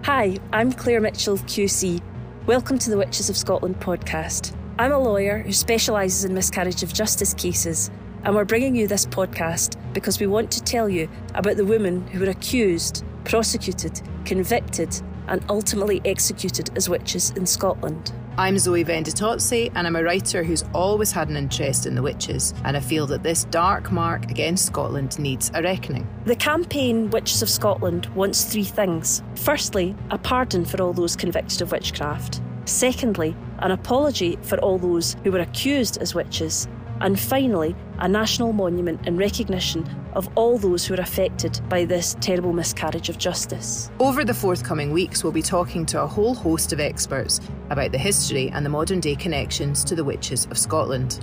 Hi, I'm Claire Mitchell, QC. Welcome to the Witches of Scotland podcast. I'm a lawyer who specialises in miscarriage of justice cases, and we're bringing you this podcast because we want to tell you about the women who were accused, prosecuted, convicted, and ultimately executed as witches in Scotland. I'm Zoe Venditozzi, and I'm a writer who's always had an interest in the witches, and I feel that this dark mark against Scotland needs a reckoning. The campaign Witches of Scotland wants three things. Firstly, a pardon for all those convicted of witchcraft. Secondly, an apology for all those who were accused as witches. And finally, a national monument in recognition of all those who are affected by this terrible miscarriage of justice. Over the forthcoming weeks, we'll be talking to a whole host of experts about the history and the modern day connections to the Witches of Scotland.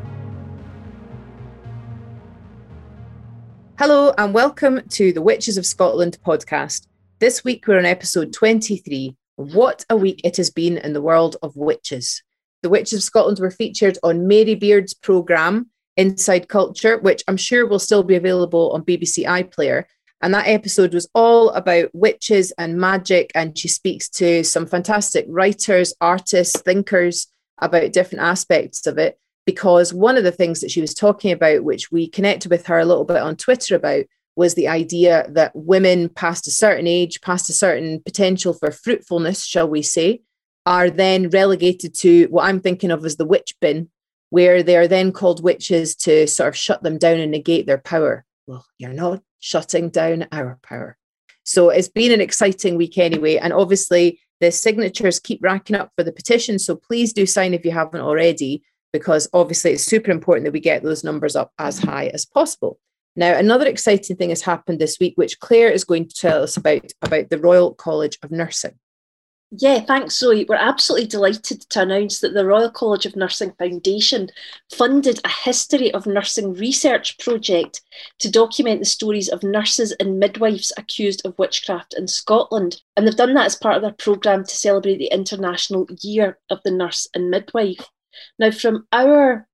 Hello and welcome to the Witches of Scotland podcast. This week we're on episode 23. What a week it has been in the world of witches. The Witches of Scotland were featured on Mary Beard's programme, Inside Culture, which I'm sure will still be available on BBC iPlayer. And that episode was all about witches and magic. And she speaks to some fantastic writers, artists, thinkers about different aspects of it. Because one of the things that she was talking about, which we connected with her a little bit on Twitter about, was the idea that women past a certain age, past a certain potential for fruitfulness, shall we say, are then relegated to what I'm thinking of as the witch bin, where they are then called witches to sort of shut them down and negate their power. Well, you're not shutting down our power. So it's been an exciting week anyway. And obviously the signatures keep racking up for the petition. So please do sign if you haven't already, because obviously it's super important that we get those numbers up as high as possible. Now, another exciting thing has happened this week, which Claire is going to tell us about the Royal College of Nursing. Yeah, thanks, Zoe. We're absolutely delighted to announce that the Royal College of Nursing Foundation funded a history of nursing research project to document the stories of nurses and midwives accused of witchcraft in Scotland. And they've done that as part of their programme to celebrate the International Year of the Nurse and Midwife. Now, from our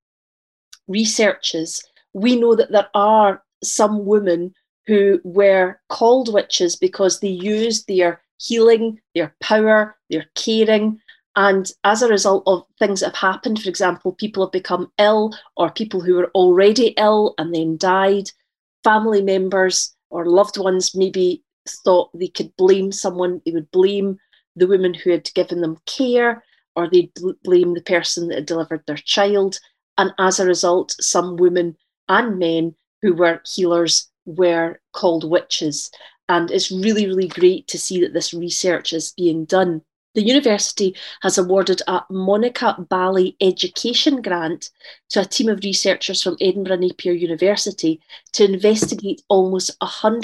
researches, we know that there are some women who were called witches because they used their healing, their power, their caring, and as a result of things that have happened, for example, people have become ill, or people who were already ill and then died, family members or loved ones maybe thought they could blame someone. They would blame the woman who had given them care, or they'd blame the person that had delivered their child, and as a result, some women and men who were healers were called witches. And it's really, really great to see that this research is being done. The university has awarded a Monica Bally Education Grant to a team of researchers from Edinburgh Napier University to investigate almost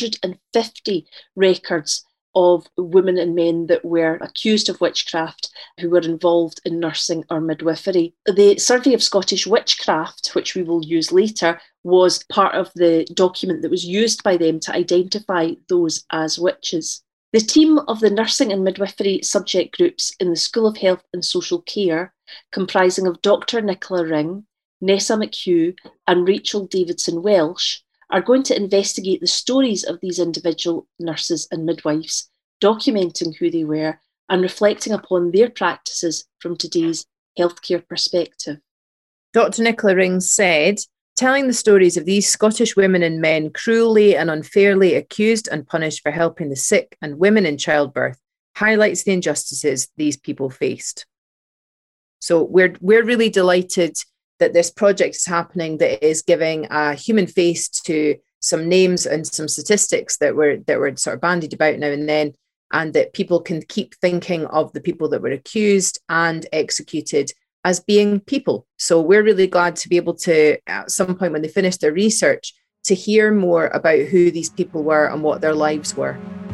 150 records of women and men that were accused of witchcraft who were involved in nursing or midwifery. The Survey of Scottish Witchcraft, which we will use later, was part of the document that was used by them to identify those as witches. The team of the nursing and midwifery subject groups in the School of Health and Social Care, comprising of Dr. Nicola Ring, Nessa McHugh and Rachel Davidson Welsh, are going to investigate the stories of these individual nurses and midwives, documenting who they were and reflecting upon their practices from today's healthcare perspective. Dr. Nicola Ring said, telling the stories of these Scottish women and men cruelly and unfairly accused and punished for helping the sick and women in childbirth highlights the injustices these people faced. So we're really delighted that this project is happening, that is giving a human face to some names and some statistics that were sort of bandied about now and then, and that people can keep thinking of the people that were accused and executed as being people. So we're really glad to be able to, at some point when they finish their research, to hear more about who these people were and what their lives were.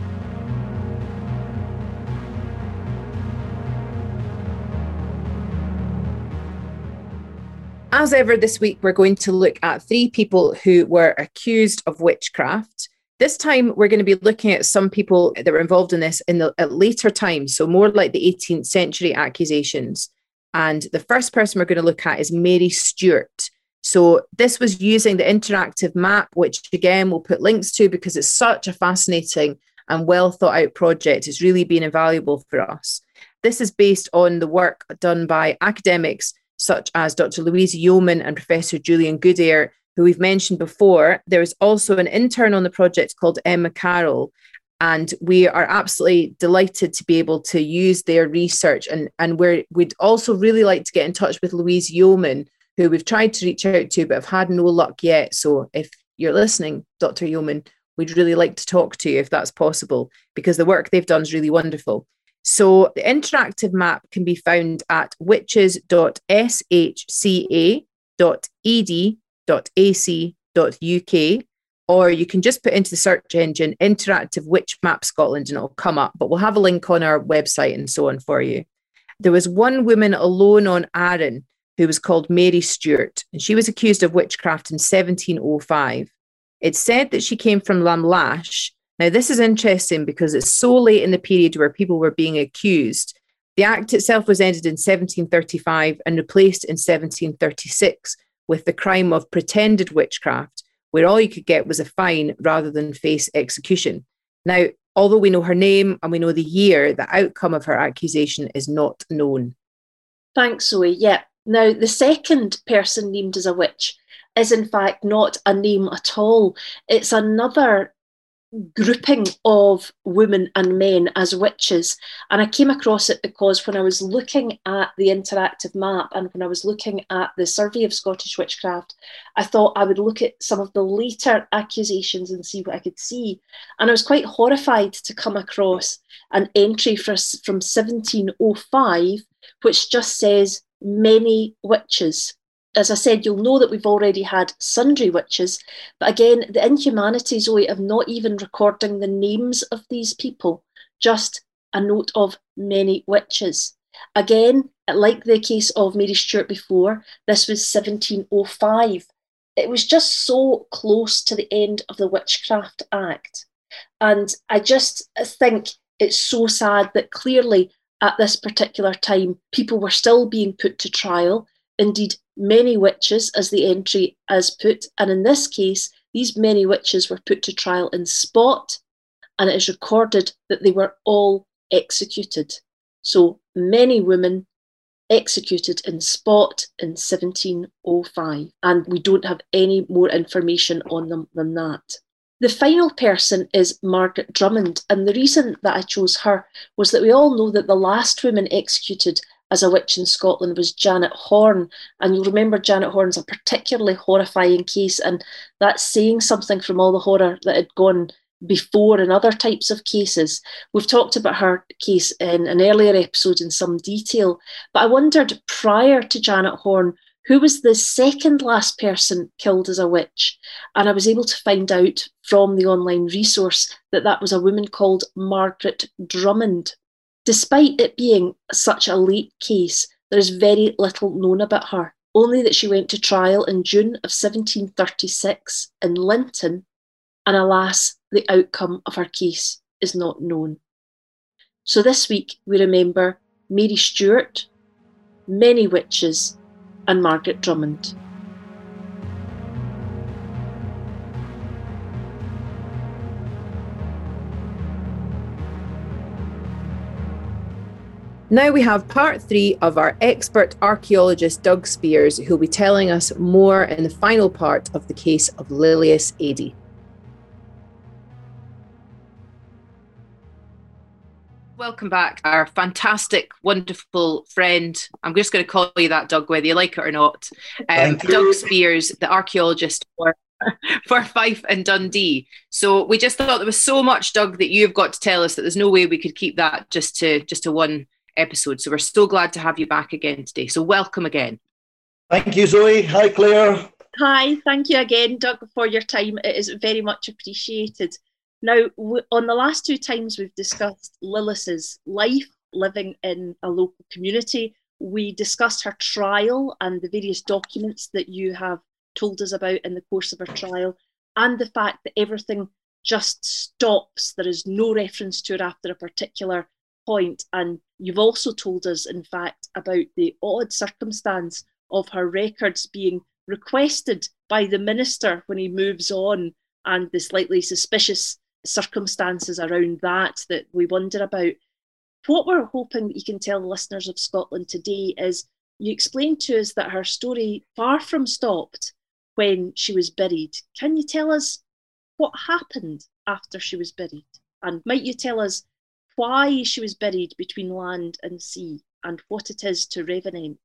As ever this week, we're going to look at three people who were accused of witchcraft. This time, we're going to be looking at some people that were involved in this at later times, so more like the 18th century accusations. And the first person we're going to look at is Mary Stuart. So this was using the interactive map, which again we'll put links to because it's such a fascinating and well thought out project. It's really been invaluable for us. This is based on the work done by academics such as Dr. Louise Yeoman and Professor Julian Goodare, who we've mentioned before. There is also an intern on the project called Emma Carroll, and we are absolutely delighted to be able to use their research. And we'd also really like to get in touch with Louise Yeoman, who we've tried to reach out to, but have had no luck yet. So if you're listening, Dr. Yeoman, we'd really like to talk to you if that's possible, because the work they've done is really wonderful. So the interactive map can be found at witches.shca.ed.ac.uk, or you can just put into the search engine Interactive Witch Map Scotland and it'll come up, but we'll have a link on our website and so on for you. There was one woman alone on Arran who was called Mary Stewart, and she was accused of witchcraft in 1705. It's said that she came from Lamlash. Now, this is interesting because it's so late in the period where people were being accused. The Act itself was ended in 1735 and replaced in 1736 with the crime of pretended witchcraft, where all you could get was a fine rather than face execution. Now, although we know her name and we know the year, the outcome of her accusation is not known. Thanks, Zoe. Yeah. Now, the second person named as a witch is in fact not a name at all. It's another grouping of women and men as witches. And I came across it because when I was looking at the interactive map and when I was looking at the Survey of Scottish Witchcraft, I thought I would look at some of the later accusations and see what I could see. And I was quite horrified to come across an entry from 1705, which just says many witches. As I said, you'll know that we've already had sundry witches, but again, the inhumanity, Zoe, of not even recording the names of these people, just a note of many witches. Again, like the case of Mary Stewart before, this was 1705. It was just so close to the end of the Witchcraft Act. And I just think it's so sad that clearly at this particular time, people were still being put to trial. Indeed, many witches, as the entry as put, and in this case, these many witches were put to trial in spot, and it is recorded that they were all executed. So many women executed in spot in 1705, and we don't have any more information on them than that. The final person is Margaret Drummond, and the reason that I chose her was that we all know that the last woman executed as a witch in Scotland was Janet Horne. And you'll remember Janet Horne's a particularly horrifying case, and that's saying something from all the horror that had gone before in other types of cases. We've talked about her case in an earlier episode in some detail, but I wondered prior to Janet Horne, who was the second last person killed as a witch? And I was able to find out from the online resource that that was a woman called Margaret Drummond. Despite it being such a late case, there is very little known about her, only that she went to trial in June of 1736 in Linton, and alas, the outcome of her case is not known. So this week we remember Mary Stewart, many witches, and Margaret Drummond. Now we have part 3 of our expert archaeologist Doug Spears, who will be telling us more in the final part of the case of Lilias Eadie. Welcome back, our fantastic, wonderful friend. I'm just going to call you that, Doug, whether you like it or not. Doug Spears, the archaeologist for Fife and Dundee. So we just thought there was so much, Doug, that you've got to tell us that there's no way we could keep that just to one episode. So we're so glad to have you back again today. So welcome again. Thank you, Zoe. Hi, Claire. Hi, thank you again, Doug, for your time. It is very much appreciated. Now, on the last 2 times we've discussed Lilias's life, living in a local community. We discussed her trial and the various documents that you have told us about in the course of her trial, and the fact that everything just stops. There is no reference to her after a particular point. And you've also told us, in fact, about the odd circumstance of her records being requested by the minister when he moves on, and the slightly suspicious circumstances around that we wonder about. What we're hoping that you can tell the listeners of Scotland today is you explained to us that her story far from stopped when she was buried. Can you tell us what happened after she was buried? And might you tell us why she was buried between land and sea and what it is to revenant?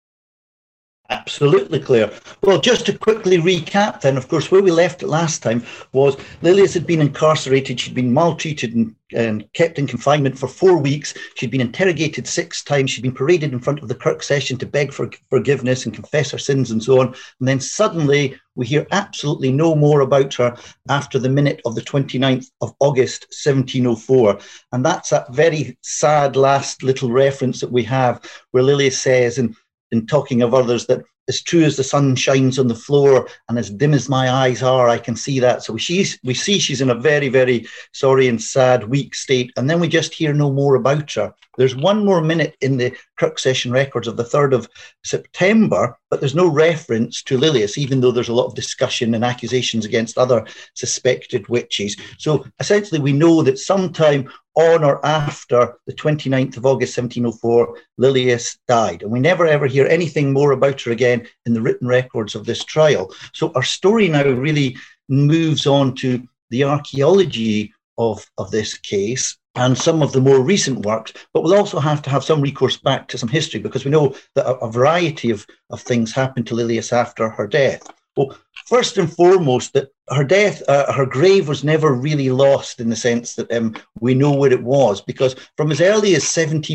Absolutely, Claire. Well, just to quickly recap then, of course, where we left it last time was Lilias had been incarcerated. She'd been maltreated and kept in confinement for 4 weeks. She'd been interrogated 6 times. She'd been paraded in front of the Kirk session to beg for forgiveness and confess her sins and so on. And then suddenly we hear absolutely no more about her after the minute of the 29th of August, 1704. And that's that very sad last little reference that we have where Lilias says, in talking of others, that as true as the sun shines on the floor and as dim as my eyes are, I can see that. So we see she's in a very, very sorry and sad, weak state. And then we just hear no more about her. There's one more minute in the Kirk Session records of the 3rd of September, but there's no reference to Lilias, even though there's a lot of discussion and accusations against other suspected witches. So essentially we know that sometime on or after the 29th of August 1704, Lilias died. And we never ever hear anything more about her again in the written records of this trial. So our story now really moves on to the archaeology of this case and some of the more recent works, but we'll also have to have some recourse back to some history because we know that a variety of things happened to Lilias after her death. Well, first and foremost, that her death, her grave was never really lost in the sense that we know where it was, because from as early as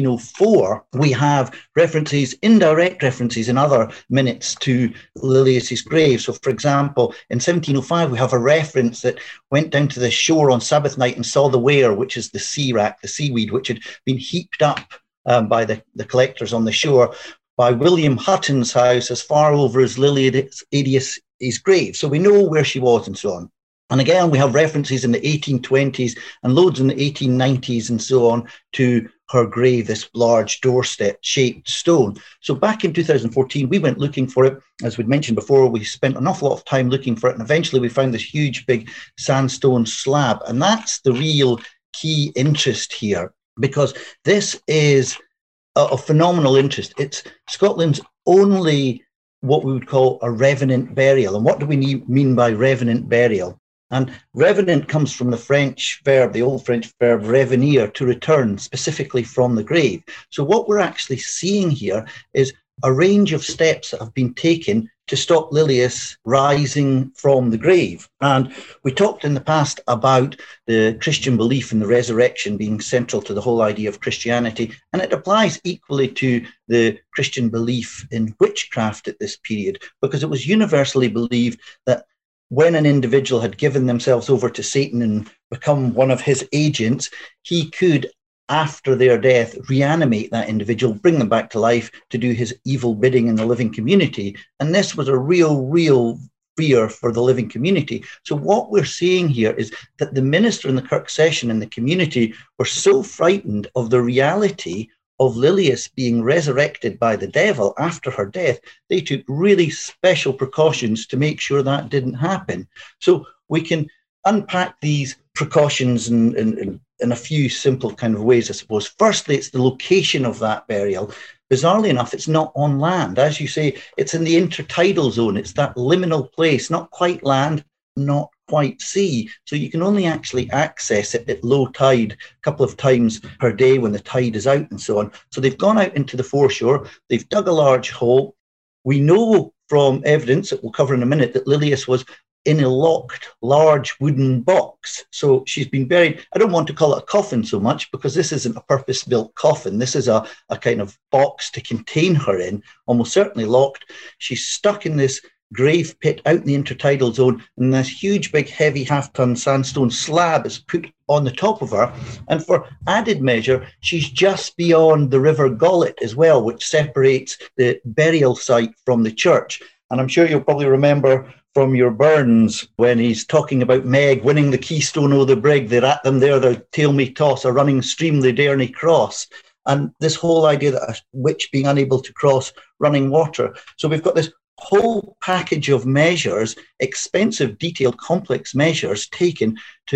1704, we have references, indirect references in other minutes to Lilias's grave. So, for example, in 1705, we have a reference that went down to the shore on Sabbath night and saw the ware, which is the sea wrack, the seaweed, which had been heaped up by the collectors on the shore by William Hutton's house as far over as Lilias's grave. So we know where she was and so on. And again, we have references in the 1820s and loads in the 1890s and so on to her grave, this large doorstep-shaped stone. So back in 2014, we went looking for it. As we'd mentioned before, we spent an awful lot of time looking for it. And eventually we found this huge, big sandstone slab. And that's the real key interest here, because this is of phenomenal interest. It's Scotland's only what we would call a revenant burial. And what do we mean by revenant burial? And revenant comes from the French verb, the old French verb revenir, to return, specifically from the grave. So what we're actually seeing here is a range of steps that have been taken to stop Lilias rising from the grave. And we talked in the past about the Christian belief in the resurrection being central to the whole idea of Christianity. And it applies equally to the Christian belief in witchcraft at this period, because it was universally believed that when an individual had given themselves over to Satan and become one of his agents, he could, after their death, reanimate that individual, bring them back to life to do his evil bidding in the living community. And this was a real fear for the living community. So what we're seeing here is that the minister in the Kirk Session and the community were so frightened of the reality of Lilias being resurrected by the devil after her death, they took really special precautions to make sure that didn't happen. So we can unpack these precautions in a few simple kind of ways, I suppose. Firstly, it's the location of that burial. Bizarrely enough, it's not on land. As you say, it's in the intertidal zone. It's that liminal place, not quite land, not quite sea. So you can only actually access it at low tide a couple of times per day when the tide is out and so on. So they've gone out into the foreshore. They've dug a large hole. We know from evidence that we'll cover in a minute that Lilias was in a locked, large wooden box. So she's been buried. I don't want to call it a coffin so much because this isn't a purpose-built coffin. This is a kind of box to contain her in, almost certainly locked. She's stuck in this grave pit out in the intertidal zone, and this huge, big, heavy half-ton sandstone slab is put on the top of her. And for added measure, she's just beyond the River Gollet as well, which separates the burial site from the church. And I'm sure you'll probably remember from your Burns when he's talking about Meg winning the keystone o' the brig, they're at them there, their tail me toss, a running stream they dare nae cross. And this whole idea that a witch being unable to cross running water. So we've got this whole package of measures, expensive, detailed, complex measures taken to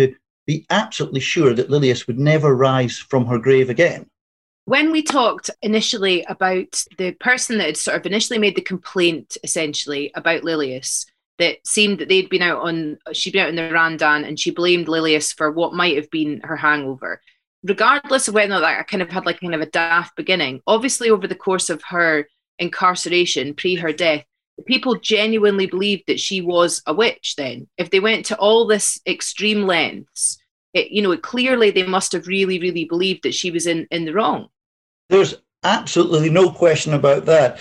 be absolutely sure that Lilias would never rise from her grave again. When we talked initially about the person that had sort of initially made the complaint, essentially, about Lilias, that seemed that she'd been out in the Randan, and she blamed Lilias for what might have been her hangover. Regardless of whether that kind of had like kind of a daft beginning, obviously over the course of her incarceration, pre her death, people genuinely believed that she was a witch then. If they went to all this extreme lengths, clearly they must have really, really believed that she was in the wrong. There's absolutely no question about that.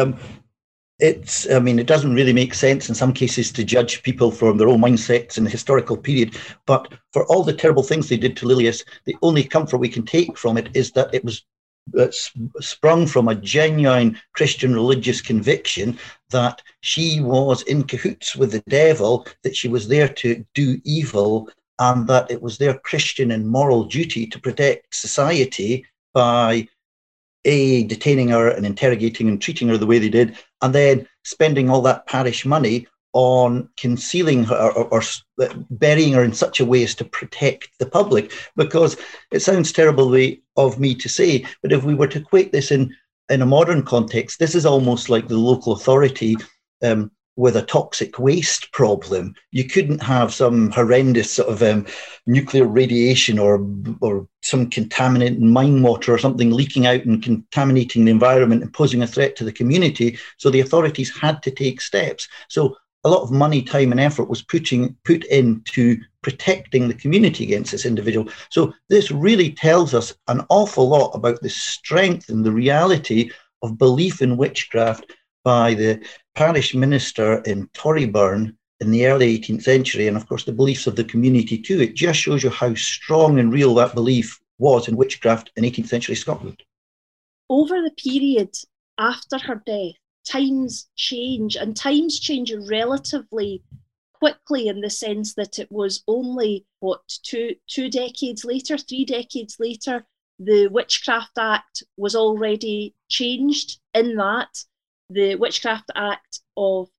It doesn't really make sense in some cases to judge people from their own mindsets in the historical period, but for all the terrible things they did to Lilias, the only comfort we can take from it is that it was sprung from a genuine Christian religious conviction that she was in cahoots with the devil, that she was there to do evil, and that it was their Christian and moral duty to protect society by detaining her and interrogating and treating her the way they did, and then spending all that parish money on concealing her or burying her in such a way as to protect the public. Because it sounds terribly of me to say, but if we were to equate this in a modern context, this is almost like the local authority with a toxic waste problem. You couldn't have some horrendous sort of nuclear radiation or some contaminated mine water or something leaking out and contaminating the environment and posing a threat to the community. So the authorities had to take steps. So a lot of money, time and effort was put into protecting the community against this individual. So this really tells us an awful lot about the strength and the reality of belief in witchcraft by the parish minister in Torryburn in the early 18th century, and of course the beliefs of the community too. It just shows you how strong and real that belief was in witchcraft in 18th century Scotland. Over the period after her death, times change, and times change relatively quickly, in the sense that it was only, two decades later, 3 decades later, the Witchcraft Act was already changed, in that the Witchcraft Act of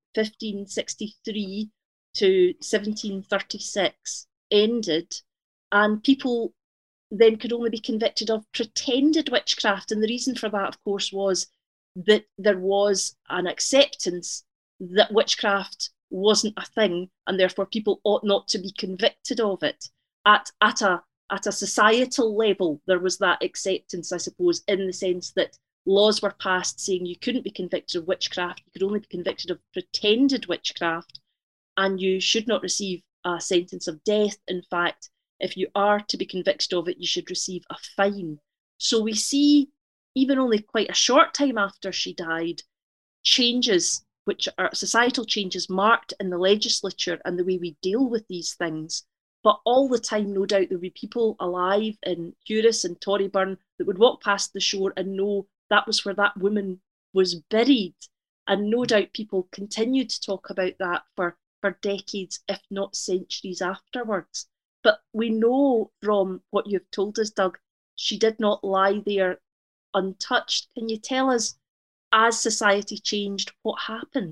1563 to 1736 ended, and people then could only be convicted of pretended witchcraft. And the reason for that, of course, was that there was an acceptance that witchcraft wasn't a thing, and therefore people ought not to be convicted of it. At a societal level, there was that acceptance, I suppose, in the sense that laws were passed saying you couldn't be convicted of witchcraft, you could only be convicted of pretended witchcraft, and you should not receive a sentence of death. In fact, if you are to be convicted of it, you should receive a fine. So we see, even only quite a short time after she died, changes, which are societal changes marked in the legislature and the way we deal with these things. But all the time, no doubt, there would be people alive in Hewris and Torryburn that would walk past the shore and know that was where that woman was buried. And no doubt people continued to talk about that for decades, if not centuries afterwards. But we know from what you've told us, Doug, she did not lie there untouched. Can you tell us, as society changed, what happened?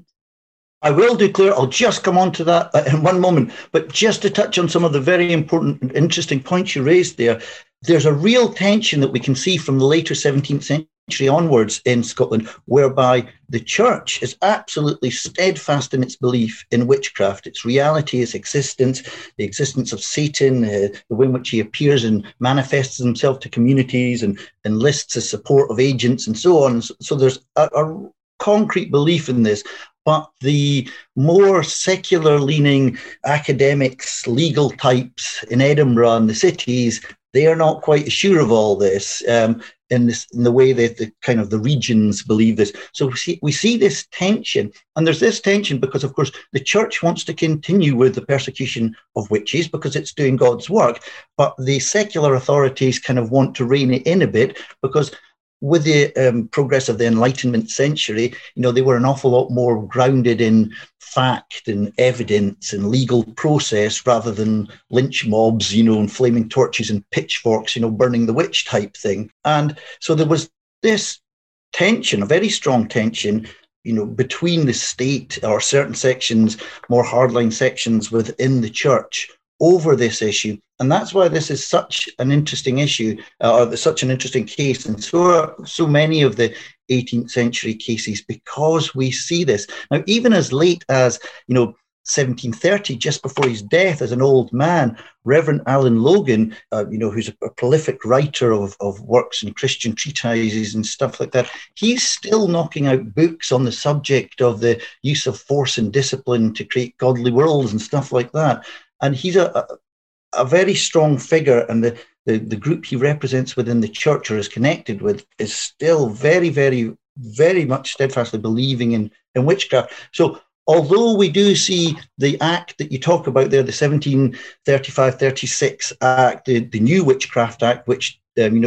I will do, Claire. I'll just come on to that in one moment. But just to touch on some of the very important and interesting points you raised there, there's a real tension that we can see from the later 17th century onwards in Scotland, whereby the church is absolutely steadfast in its belief in witchcraft, its reality, its existence, the existence of Satan, the way in which he appears and manifests himself to communities and enlists the support of agents and so on. So there's a concrete belief in this. But the more secular-leaning academics, legal types in Edinburgh and the cities, they are not quite sure of all this in the way that the regions believe this. So we see this tension, and there's this tension because, of course, the church wants to continue with the persecution of witches because it's doing God's work, but the secular authorities kind of want to rein it in a bit because with the progress of the Enlightenment century, they were an awful lot more grounded in fact and evidence and legal process rather than lynch mobs, and flaming torches and pitchforks, burning the witch type thing. And so there was this tension, a very strong tension, between the state or certain sections, more hardline sections within the church over this issue. And that's why this is such an interesting issue, or such an interesting case. And so many of the 18th century cases, because we see this. Now, even as late as, 1730, just before his death as an old man, Reverend Alan Logan, who's a prolific writer of works and Christian treatises and stuff like that, he's still knocking out books on the subject of the use of force and discipline to create godly worlds and stuff like that. And he's a very strong figure, and the group he represents within the church or is connected with is still very, very, very much steadfastly believing in witchcraft. So although we do see the act that you talk about there, the 1735-36 Act, the new Witchcraft Act, which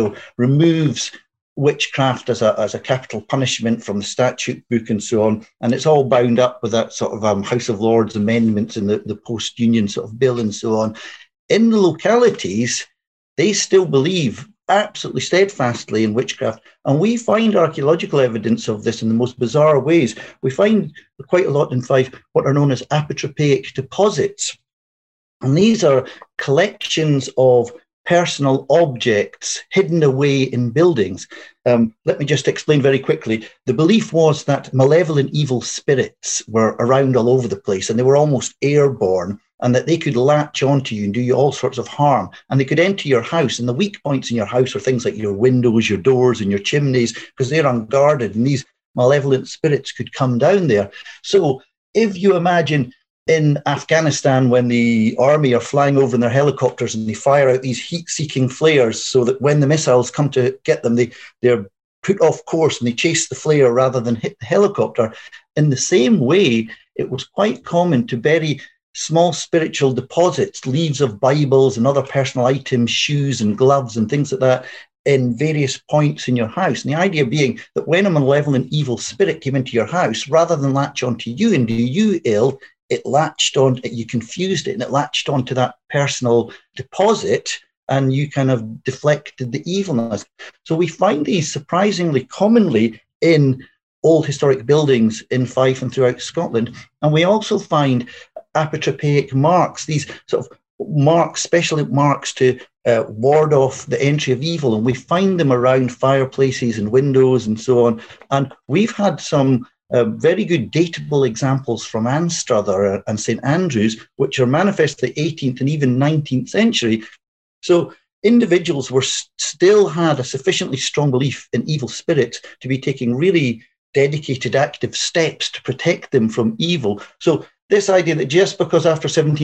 removes witchcraft as a capital punishment from the statute book and so on, and it's all bound up with that sort of House of Lords amendments in the post-Union sort of bill and so on. In the localities, they still believe absolutely steadfastly in witchcraft. And we find archaeological evidence of this in the most bizarre ways. We find quite a lot in Fife what are known as apotropaic deposits. And these are collections of personal objects hidden away in buildings. Let me just explain very quickly. The belief was that malevolent evil spirits were around all over the place, and they were almost airborne, and that they could latch onto you and do you all sorts of harm. And they could enter your house, and the weak points in your house are things like your windows, your doors, and your chimneys, because they're unguarded, and these malevolent spirits could come down there. So if you imagine in Afghanistan, when the army are flying over in their helicopters and they fire out these heat-seeking flares so that when the missiles come to get them, they're put off course and they chase the flare rather than hit the helicopter. In the same way, it was quite common to bury small spiritual deposits, leaves of Bibles and other personal items, shoes and gloves and things like that, in various points in your house. And the idea being that when a malevolent evil spirit came into your house, rather than latch onto you and do you ill, it latched on, you confused it, and it latched onto that personal deposit, and you kind of deflected the evilness. So we find these surprisingly commonly in old historic buildings in Fife and throughout Scotland. And we also find apotropaic marks, these sort of marks, special marks to ward off the entry of evil. And we find them around fireplaces and windows and so on. And we've had some very good datable examples from Anstruther and St Andrews, which are manifestly 18th and even 19th century. So individuals still had a sufficiently strong belief in evil spirits to be taking really dedicated, active steps to protect them from evil. So this idea that just because after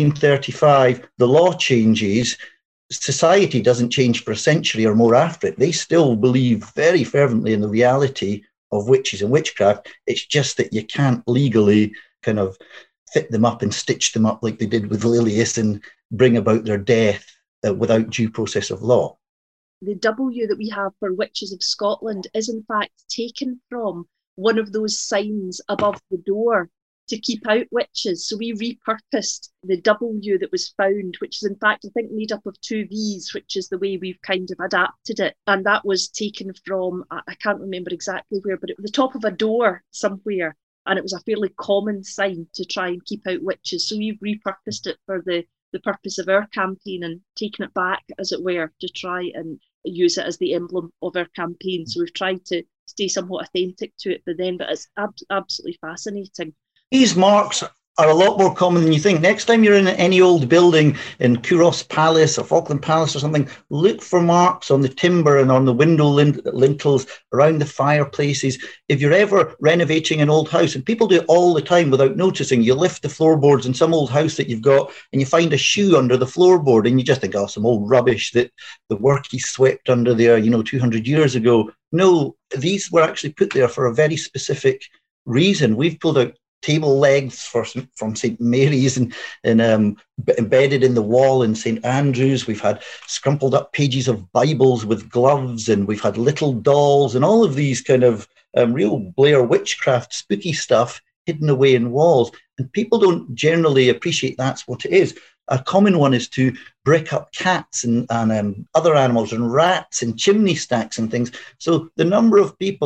1735 the law changes, society doesn't change for a century or more after it. They still believe very fervently in the reality of witches and witchcraft. It's just that you can't legally kind of fit them up and stitch them up like they did with Lilius and bring about their death without due process of law. The W that we have for Witches of Scotland is in fact taken from one of those signs above the door to keep out witches. So we repurposed the W that was found, which is in fact, I think, made up of two V's, which is the way we've kind of adapted it. And that was taken from, I can't remember exactly where, but it was the top of a door somewhere. And it was a fairly common sign to try and keep out witches. So we've repurposed it for the purpose of our campaign and taken it back, as it were, to try and use it as the emblem of our campaign. So we've tried to stay somewhat authentic to it, but it's absolutely fascinating. These marks are a lot more common than you think. Next time you're in any old building in Kouros Palace or Falkland Palace or something, look for marks on the timber and on the window lintels, around the fireplaces. If you're ever renovating an old house, and people do it all the time without noticing, you lift the floorboards in some old house that you've got and you find a shoe under the floorboard and you just think, oh, some old rubbish that the workies swept under there, 200 years ago. No, these were actually put there for a very specific reason. We've pulled out table legs from St Mary's and embedded in the wall in St Andrews. We've had scrumpled up pages of Bibles with gloves, and we've had little dolls and all of these kind of real Blair witchcraft spooky stuff hidden away in walls. And people don't generally appreciate that's what it is. A common one is to brick up cats and other animals and rats and chimney stacks and things. So the number of people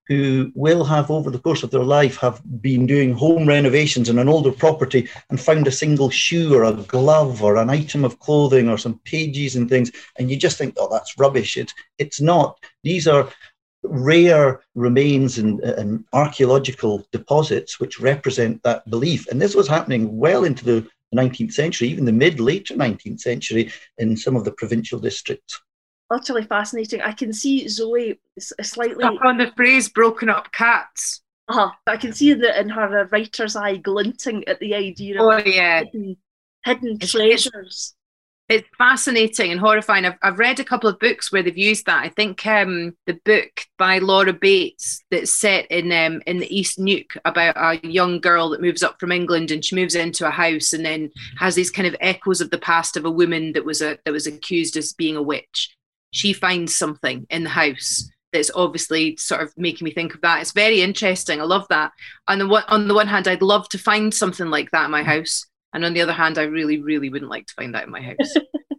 who will have, over the course of their life, have been doing home renovations in an older property and found a single shoe or a glove or an item of clothing or some pages and things, and you just think, oh, that's rubbish. It's not. These are rare remains and archaeological deposits which represent that belief. And this was happening well into the 19th century, even the later 19th century in some of the provincial districts. Utterly fascinating. I can see Zoe slightly... Stuck on the phrase broken up cats. I can see in her writer's eye glinting at the idea of hidden treasures. It's fascinating and horrifying. I've read a couple of books where they've used that. I think the book by Laura Bates that's set in the East Neuk about a young girl that moves up from England, and she moves into a house and then has these kind of echoes of the past of a woman that was accused as being a witch. She finds something in the house that's obviously sort of making me think of that. It's very interesting. I love that. On the one hand, I'd love to find something like that in my house. And on the other hand, I really, really wouldn't like to find that in my house.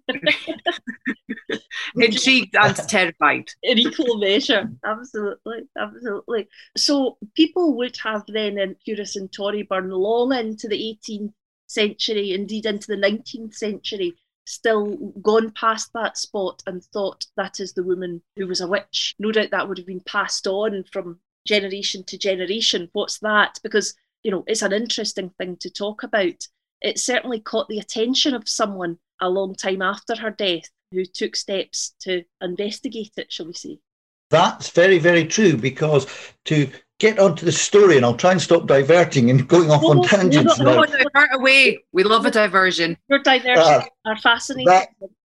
Intrigued and terrified. In equal measure. Absolutely. Absolutely. So people would have then in Pewris and Torryburn long into the 18th century, indeed into the 19th century, still gone past that spot and thought that is the woman who was a witch. No doubt that would have been passed on from generation to generation. What's that? Because, it's an interesting thing to talk about. It certainly caught the attention of someone a long time after her death who took steps to investigate it, shall we say. That's very, very true, because to get onto the story, and I'll try and stop diverting and going off on tangents now. Divert away. We love a diversion. Your diversions are fascinating.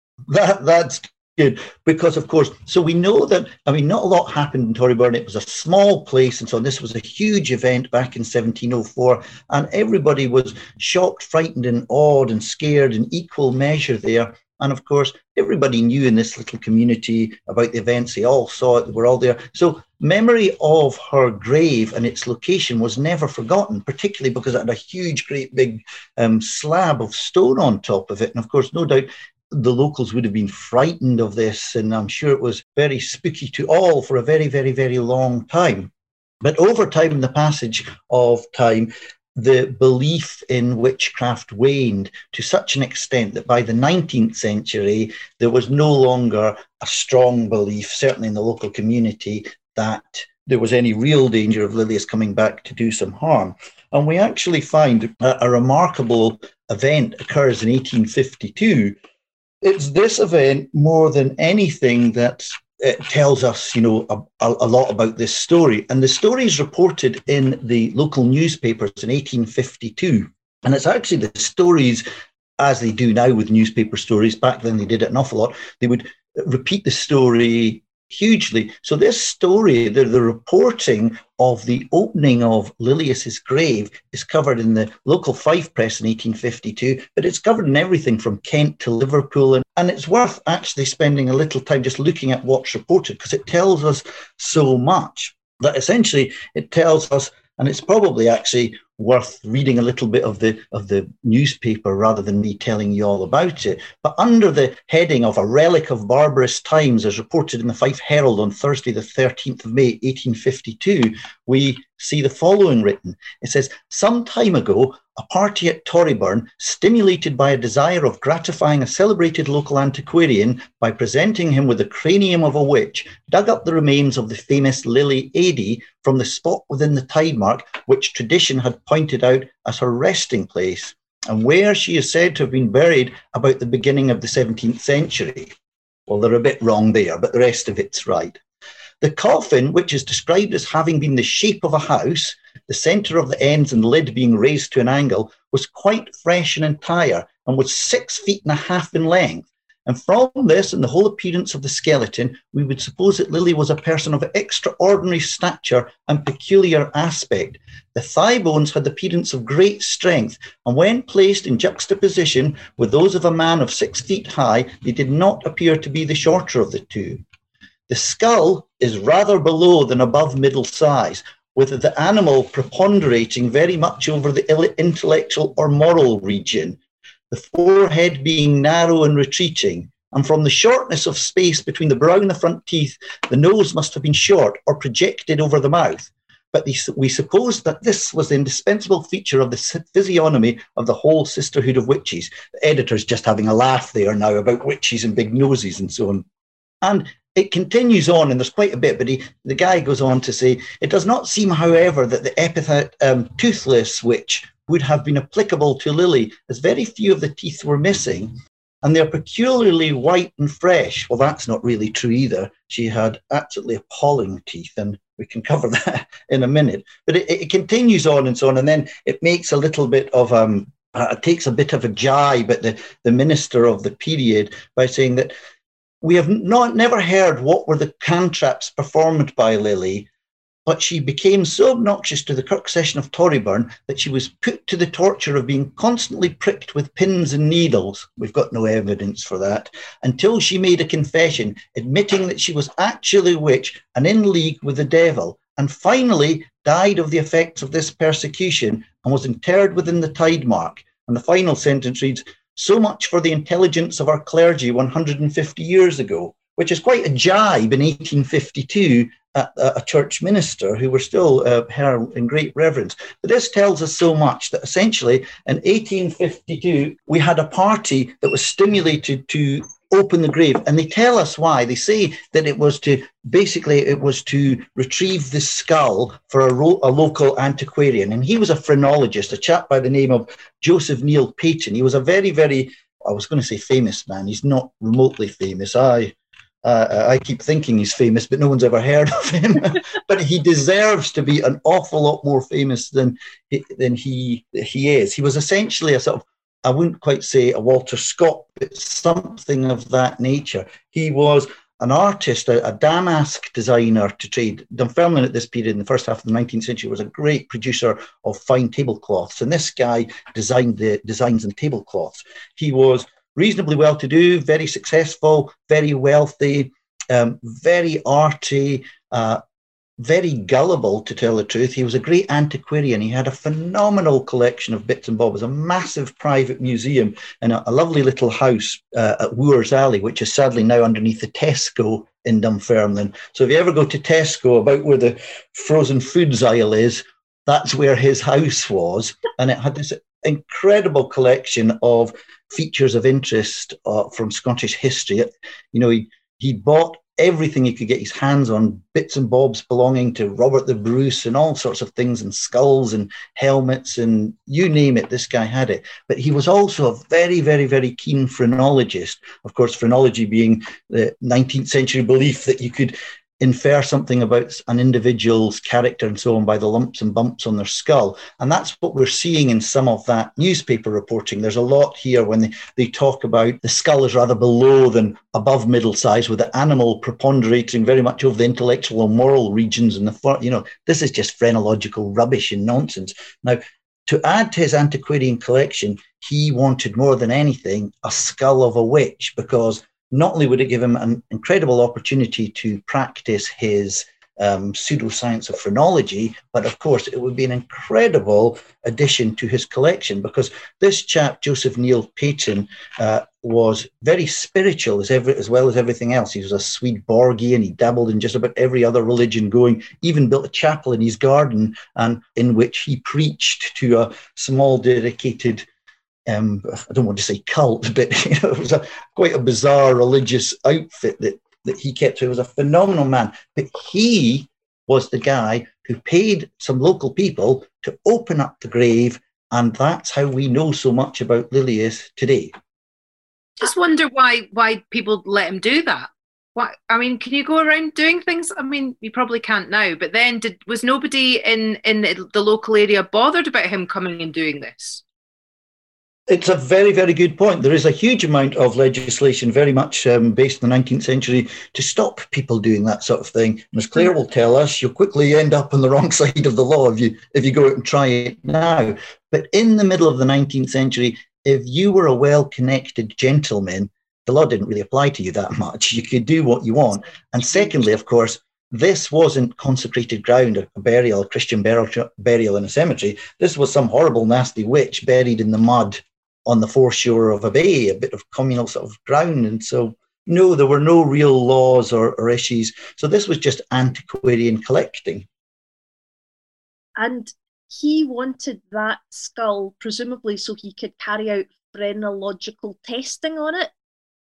That's good, because of course, so we know that, not a lot happened in Torryburn. It was a small place and so on. This was a huge event back in 1704, and everybody was shocked, frightened and awed and scared in equal measure there. And of course, everybody knew in this little community about the events. They all saw it. They were all there. So memory of her grave and its location was never forgotten, particularly because it had a huge, great big slab of stone on top of it. And of course, no doubt, the locals would have been frightened of this, and I'm sure it was very spooky to all for a very, very, very long time. But over time, in the passage of time, the belief in witchcraft waned to such an extent that by the 19th century, there was no longer a strong belief, certainly in the local community, that there was any real danger of Lilias coming back to do some harm. And we actually find a remarkable event occurs in 1852. It's this event more than anything that it tells us, a lot about this story. And the story is reported in the local newspapers in 1852. And it's actually the stories, as they do now with newspaper stories. Back then they did it an awful lot. They would repeat the story hugely. So this story, the reporting of the opening of Lilias's grave is covered in the local Fife Press in 1852, but it's covered in everything from Kent to Liverpool. And it's worth actually spending a little time just looking at what's reported, because it tells us so much that essentially it tells us, and it's probably actually worth reading a little bit of the newspaper rather than me telling you all about it. But under the heading of a relic of barbarous times, as reported in the Fife Herald on Thursday, the 13th of May, 1852, we see the following written. It says, "Some time ago, a party at Torryburn, stimulated by a desire of gratifying a celebrated local antiquarian by presenting him with the cranium of a witch, dug up the remains of the famous Lily Adey from the spot within the tide mark, which tradition had pointed out as her resting place, and where she is said to have been buried about the beginning of the 17th century. Well, they're a bit wrong there, but the rest of it's right. The coffin, which is described as having been the shape of a house, the centre of the ends and lid being raised to an angle, was quite fresh and entire, and was 6.5 feet in length. And from this and the whole appearance of the skeleton, we would suppose that Lily was a person of extraordinary stature and peculiar aspect. The thigh bones had the appearance of great strength, and when placed in juxtaposition with those of a man of 6 feet high, they did not appear to be the shorter of the two. The skull is rather below than above middle size, with the animal preponderating very much over the intellectual or moral region, the forehead being narrow and retreating, and from the shortness of space between the brow and the front teeth, the nose must have been short or projected over the mouth. But we suppose that this was the indispensable feature of the physiognomy of the whole sisterhood of witches. The editor's just having a laugh there now about witches and big noses and so on. And it continues on, and there's quite a bit, but the guy goes on to say, it does not seem, however, that the epithet toothless witch would have been applicable to Lily, as very few of the teeth were missing, and they're peculiarly white and fresh. Well, that's not really true either. She had absolutely appalling teeth, and we can cover that in a minute. But it continues on and so on, and then it makes a little bit of it takes a bit of a jibe at the minister of the period by saying that we have never heard what were the cantraps performed by Lily, but she became so obnoxious to the Kirk session of Torryburn that she was put to the torture of being constantly pricked with pins and needles. We've got no evidence for that, until she made a confession, admitting that she was actually a witch and in league with the devil, and finally died of the effects of this persecution and was interred within the tide mark. And the final sentence reads, so much for the intelligence of our clergy 150 years ago, which is quite a jibe in 1852 at a church minister who were still held in great reverence. But this tells us so much that essentially in 1852, we had a party that was stimulated to open the grave. And they tell us why. They say that it was to retrieve the skull for a local antiquarian. And he was a phrenologist, a chap by the name of Joseph Neil Peyton. He was a very, very, I was going to say famous man. He's not remotely famous. I keep thinking he's famous, but no one's ever heard of him. But he deserves to be an awful lot more famous than he is. He was essentially a sort of, I wouldn't quite say a Walter Scott, but something of that nature. He was an artist, a damask designer to trade. Dunfermline at this period, in the first half of the 19th century, was a great producer of fine tablecloths. And this guy designed the designs and tablecloths. He was reasonably well-to-do, very successful, very wealthy, very arty, very gullible, to tell the truth. He was a great antiquarian. He had a phenomenal collection of bits and bobs, a massive private museum and a lovely little house at Wooers Alley, which is sadly now underneath the Tesco in Dunfermline. So if you ever go to Tesco, about where the frozen foods aisle is, that's where his house was. And it had this incredible collection of features of interest from Scottish history. You know, he bought everything he could get his hands on, bits and bobs belonging to Robert the Bruce and all sorts of things, and skulls and helmets and you name it, this guy had it. But he was also a very, very, very keen phrenologist. Of course, phrenology being the 19th century belief that you could infer something about an individual's character and so on by the lumps and bumps on their skull. And that's what we're seeing in some of that newspaper reporting. There's a lot here when they talk about the skull is rather below than above middle size, with the animal preponderating very much over the intellectual or moral regions. And this is just phrenological rubbish and nonsense. Now, to add to his antiquarian collection, he wanted more than anything a skull of a witch, because not only would it give him an incredible opportunity to practice his pseudoscience of phrenology, but of course it would be an incredible addition to his collection, because this chap, Joseph Neil Peyton, was very spiritual as well as everything else. He was a Swedenborgian. He dabbled in just about every other religion going, even built a chapel in his garden, and in which he preached to a small dedicated I don't want to say cult, but it was quite a bizarre religious outfit that he kept. So he was a phenomenal man. But he was the guy who paid some local people to open up the grave, and that's how we know so much about Lilias today. Just wonder why people let him do that. Can you go around doing things? I mean, you probably can't now, but then was nobody in the local area bothered about him coming and doing this? It's a very, very good point. There is a huge amount of legislation very much based in the 19th century to stop people doing that sort of thing. And as Claire will tell us, you'll quickly end up on the wrong side of the law if you go out and try it now. But in the middle of the 19th century, if you were a well-connected gentleman, the law didn't really apply to you that much. You could do what you want. And secondly, of course, this wasn't consecrated ground, a burial, a Christian burial in a cemetery. This was some horrible, nasty witch buried in the mud on the foreshore of a bay, a bit of communal sort of ground. And so, no, there were no real laws or issues. So this was just antiquarian collecting. And he wanted that skull, presumably so he could carry out phrenological testing on it?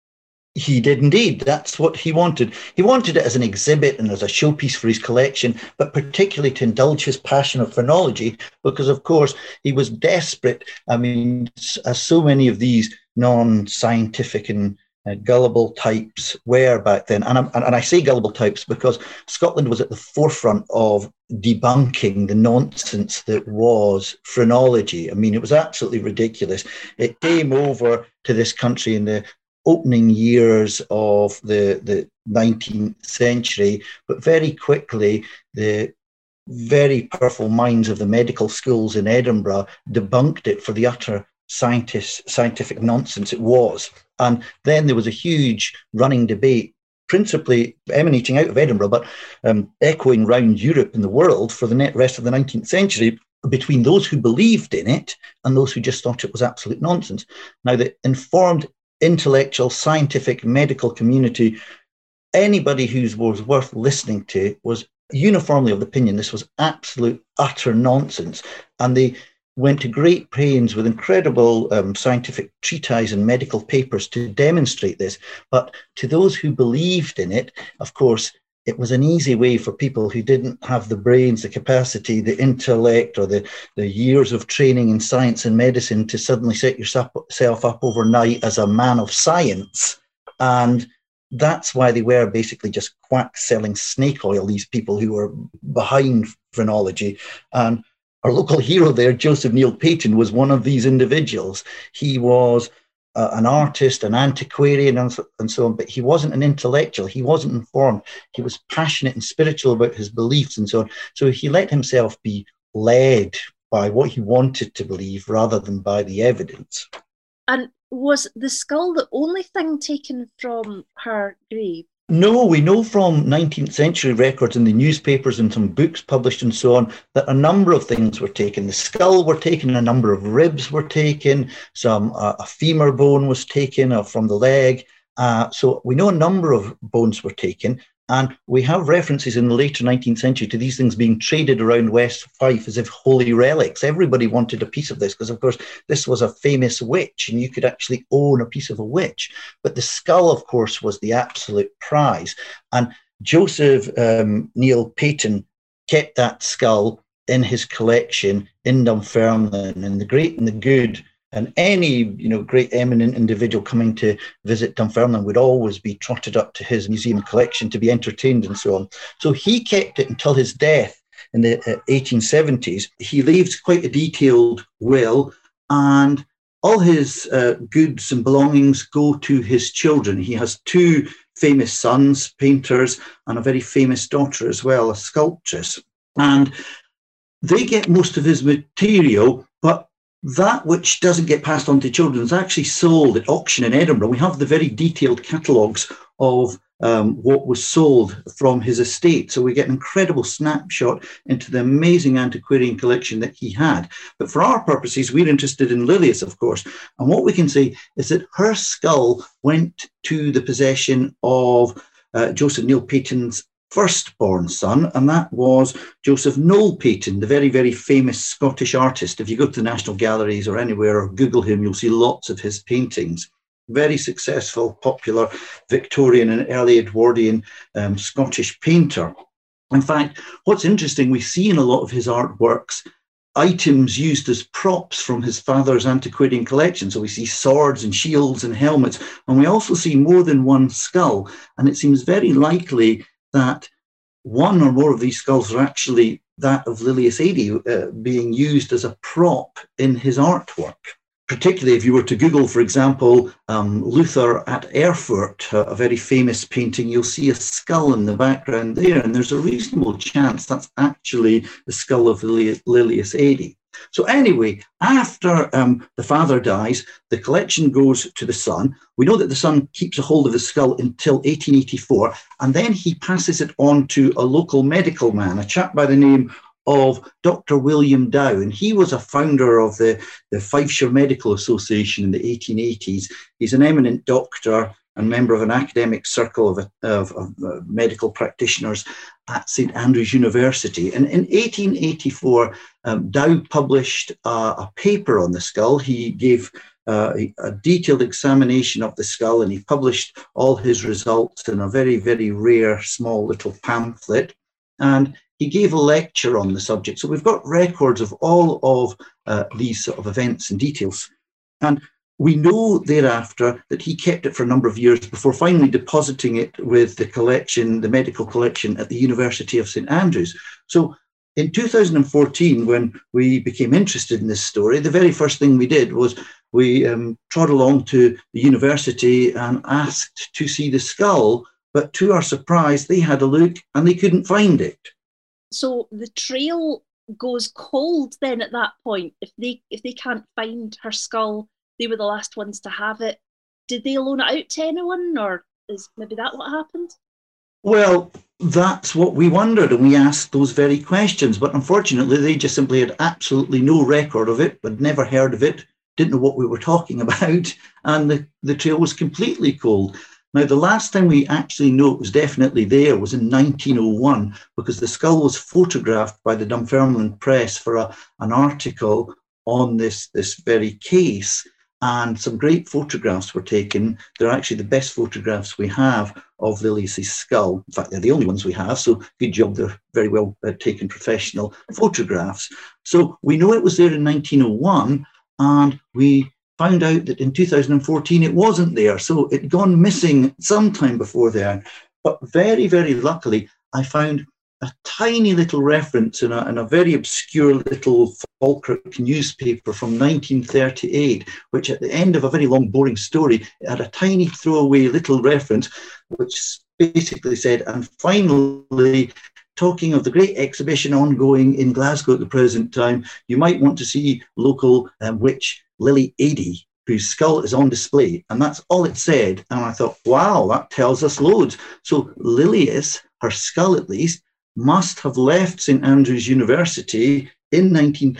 He did indeed. That's what he wanted. He wanted it as an exhibit and as a showpiece for his collection, but particularly to indulge his passion of phrenology, because, of course, he was desperate. I mean, as so many of these non-scientific and gullible types were back then. And I say gullible types because Scotland was at the forefront of debunking the nonsense that was phrenology. I mean, it was absolutely ridiculous. It came over to this country in the opening years of the 19th century, but very quickly the very powerful minds of the medical schools in Edinburgh debunked it for the utter scientific nonsense it was. And then there was a huge running debate, principally emanating out of Edinburgh, but echoing round Europe and the world for the rest of the 19th century, between those who believed in it and those who just thought it was absolute nonsense. Now, the informed intellectual, scientific, medical community, anybody who was worth listening to was uniformly of the opinion this was absolute, utter nonsense. And they went to great pains with incredible scientific treatises and medical papers to demonstrate this. But to those who believed in it, of course, it was an easy way for people who didn't have the brains, the capacity, the intellect, or the years of training in science and medicine to suddenly set yourself up overnight as a man of science. And that's why they were basically just quack selling snake oil, these people who were behind phrenology. And our local hero there, Joseph Neil Peyton, was one of these individuals. He was an artist, an antiquarian, and so on, but he wasn't an intellectual. He wasn't informed. He was passionate and spiritual about his beliefs and so on. So he let himself be led by what he wanted to believe rather than by the evidence. And was the skull the only thing taken from her grave? No, we know from 19th century records in the newspapers and some books published and so on that a number of things were taken. The skull were taken, a number of ribs were taken, a femur bone was taken from the leg. So we know a number of bones were taken, and we have references in the later 19th century to these things being traded around West Fife as if holy relics. Everybody wanted a piece of this because, of course, this was a famous witch and you could actually own a piece of a witch. But the skull, of course, was the absolute prize. And Joseph Neil Peyton kept that skull in his collection in Dunfermline, and the great and the good. And any, great eminent individual coming to visit Dunfermline would always be trotted up to his museum collection to be entertained and so on. So he kept it until his death in the 1870s. He leaves quite a detailed will, and all his goods and belongings go to his children. He has two famous sons, painters, and a very famous daughter as well, a sculptress. And they get most of his material, but that which doesn't get passed on to children is actually sold at auction in Edinburgh. We have the very detailed catalogues of what was sold from his estate. So we get an incredible snapshot into the amazing antiquarian collection that he had. But for our purposes, we're interested in Lilias, of course. And what we can say is that her skull went to the possession of Joseph Neil Peyton's firstborn son, and that was Joseph Noel Peyton, the very, very famous Scottish artist. If you go to the National Galleries or anywhere or Google him, you'll see lots of his paintings. Very successful, popular Victorian and early Edwardian Scottish painter. In fact, what's interesting, we see in a lot of his artworks items used as props from his father's antiquarian collection. So we see swords and shields and helmets, and we also see more than one skull. And it seems very likely that one or more of these skulls are actually that of Lilias Eadie being used as a prop in his artwork. Particularly if you were to Google, for example, Luther at Erfurt, a very famous painting, you'll see a skull in the background there, and there's a reasonable chance that's actually the skull of Lilias Eadie. So anyway, after the father dies, the collection goes to the son. We know that the son keeps a hold of the skull until 1884, and then he passes it on to a local medical man, a chap by the name of Dr. William Dow, and he was a founder of the Fifeshire Medical Association in the 1880s. He's an eminent doctor and member of an academic circle of medical practitioners at St Andrews University. And in 1884, Dow published a paper on the skull. He gave a detailed examination of the skull, and he published all his results in a very, very rare, small little pamphlet. And he gave a lecture on the subject. So we've got records of all of these sort of events and details. And we know thereafter that he kept it for a number of years before finally depositing it with the collection, the medical collection at the University of St Andrews. So in 2014, when we became interested in this story, the very first thing we did was we trod along to the university and asked to see the skull. But to our surprise, they had a look and they couldn't find it. So the trail goes cold then at that point. If they can't find her skull, they were the last ones to have it. Did they loan it out to anyone, or is maybe that what happened? Well, that's what we wondered, and we asked those very questions. But unfortunately, they just simply had absolutely no record of it, had never heard of it, didn't know what we were talking about, and the trail was completely cold. Now, the last time we actually know it was definitely there was in 1901, because the skull was photographed by the Dunfermline Press for an article on this very case. And some great photographs were taken. They're actually the best photographs we have of Lilius's skull. In fact, they're the only ones we have, so good job. They're very well taken professional photographs. So we know it was there in 1901, and we found out that in 2014 it wasn't there. So it'd gone missing sometime before there. But very, very luckily, I found a tiny little reference in a very obscure little Falkirk newspaper from 1938, which at the end of a very long, boring story, it had a tiny throwaway little reference, which basically said, and finally, talking of the great exhibition ongoing in Glasgow at the present time, you might want to see local witch Lily Adey, whose skull is on display. And that's all it said. And I thought, wow, that tells us loads. So Lilius, her skull at least, must have left St Andrews University in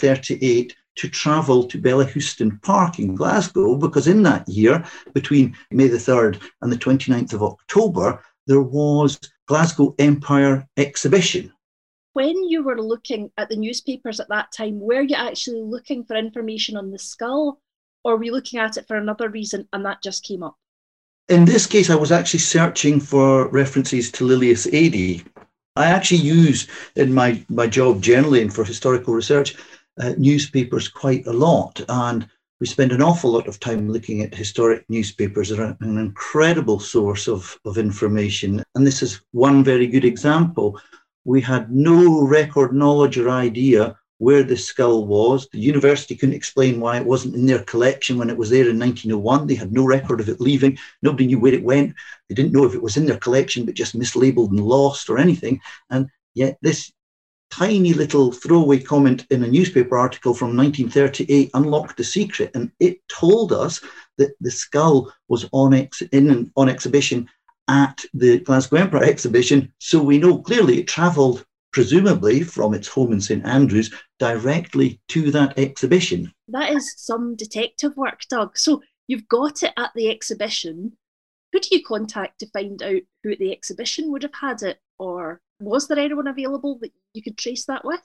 1938 to travel to Bellahouston Park in Glasgow, because in that year, between May the 3rd and the 29th of October, there was Glasgow Empire Exhibition. When you were looking at the newspapers at that time, were you actually looking for information on the skull, or were you looking at it for another reason and that just came up? In this case, I was actually searching for references to Lilius Adey. I actually use in my job generally and for historical research newspapers quite a lot, and we spend an awful lot of time looking at historic newspapers. They're an incredible source of information, and this is one very good example. We had no record knowledge or idea where the skull was. The university couldn't explain why it wasn't in their collection when it was there in 1901. They had no record of it leaving. Nobody knew where it went. They didn't know if it was in their collection, but just mislabeled and lost or anything. And yet this tiny little throwaway comment in a newspaper article from 1938 unlocked the secret. And it told us that the skull was on exhibition at the Glasgow Empire Exhibition. So we know clearly it travelled presumably from its home in St Andrews, directly to that exhibition. That is some detective work, Doug. So you've got it at the exhibition. Who do you contact to find out who at the exhibition would have had it? Or was there anyone available that you could trace that with?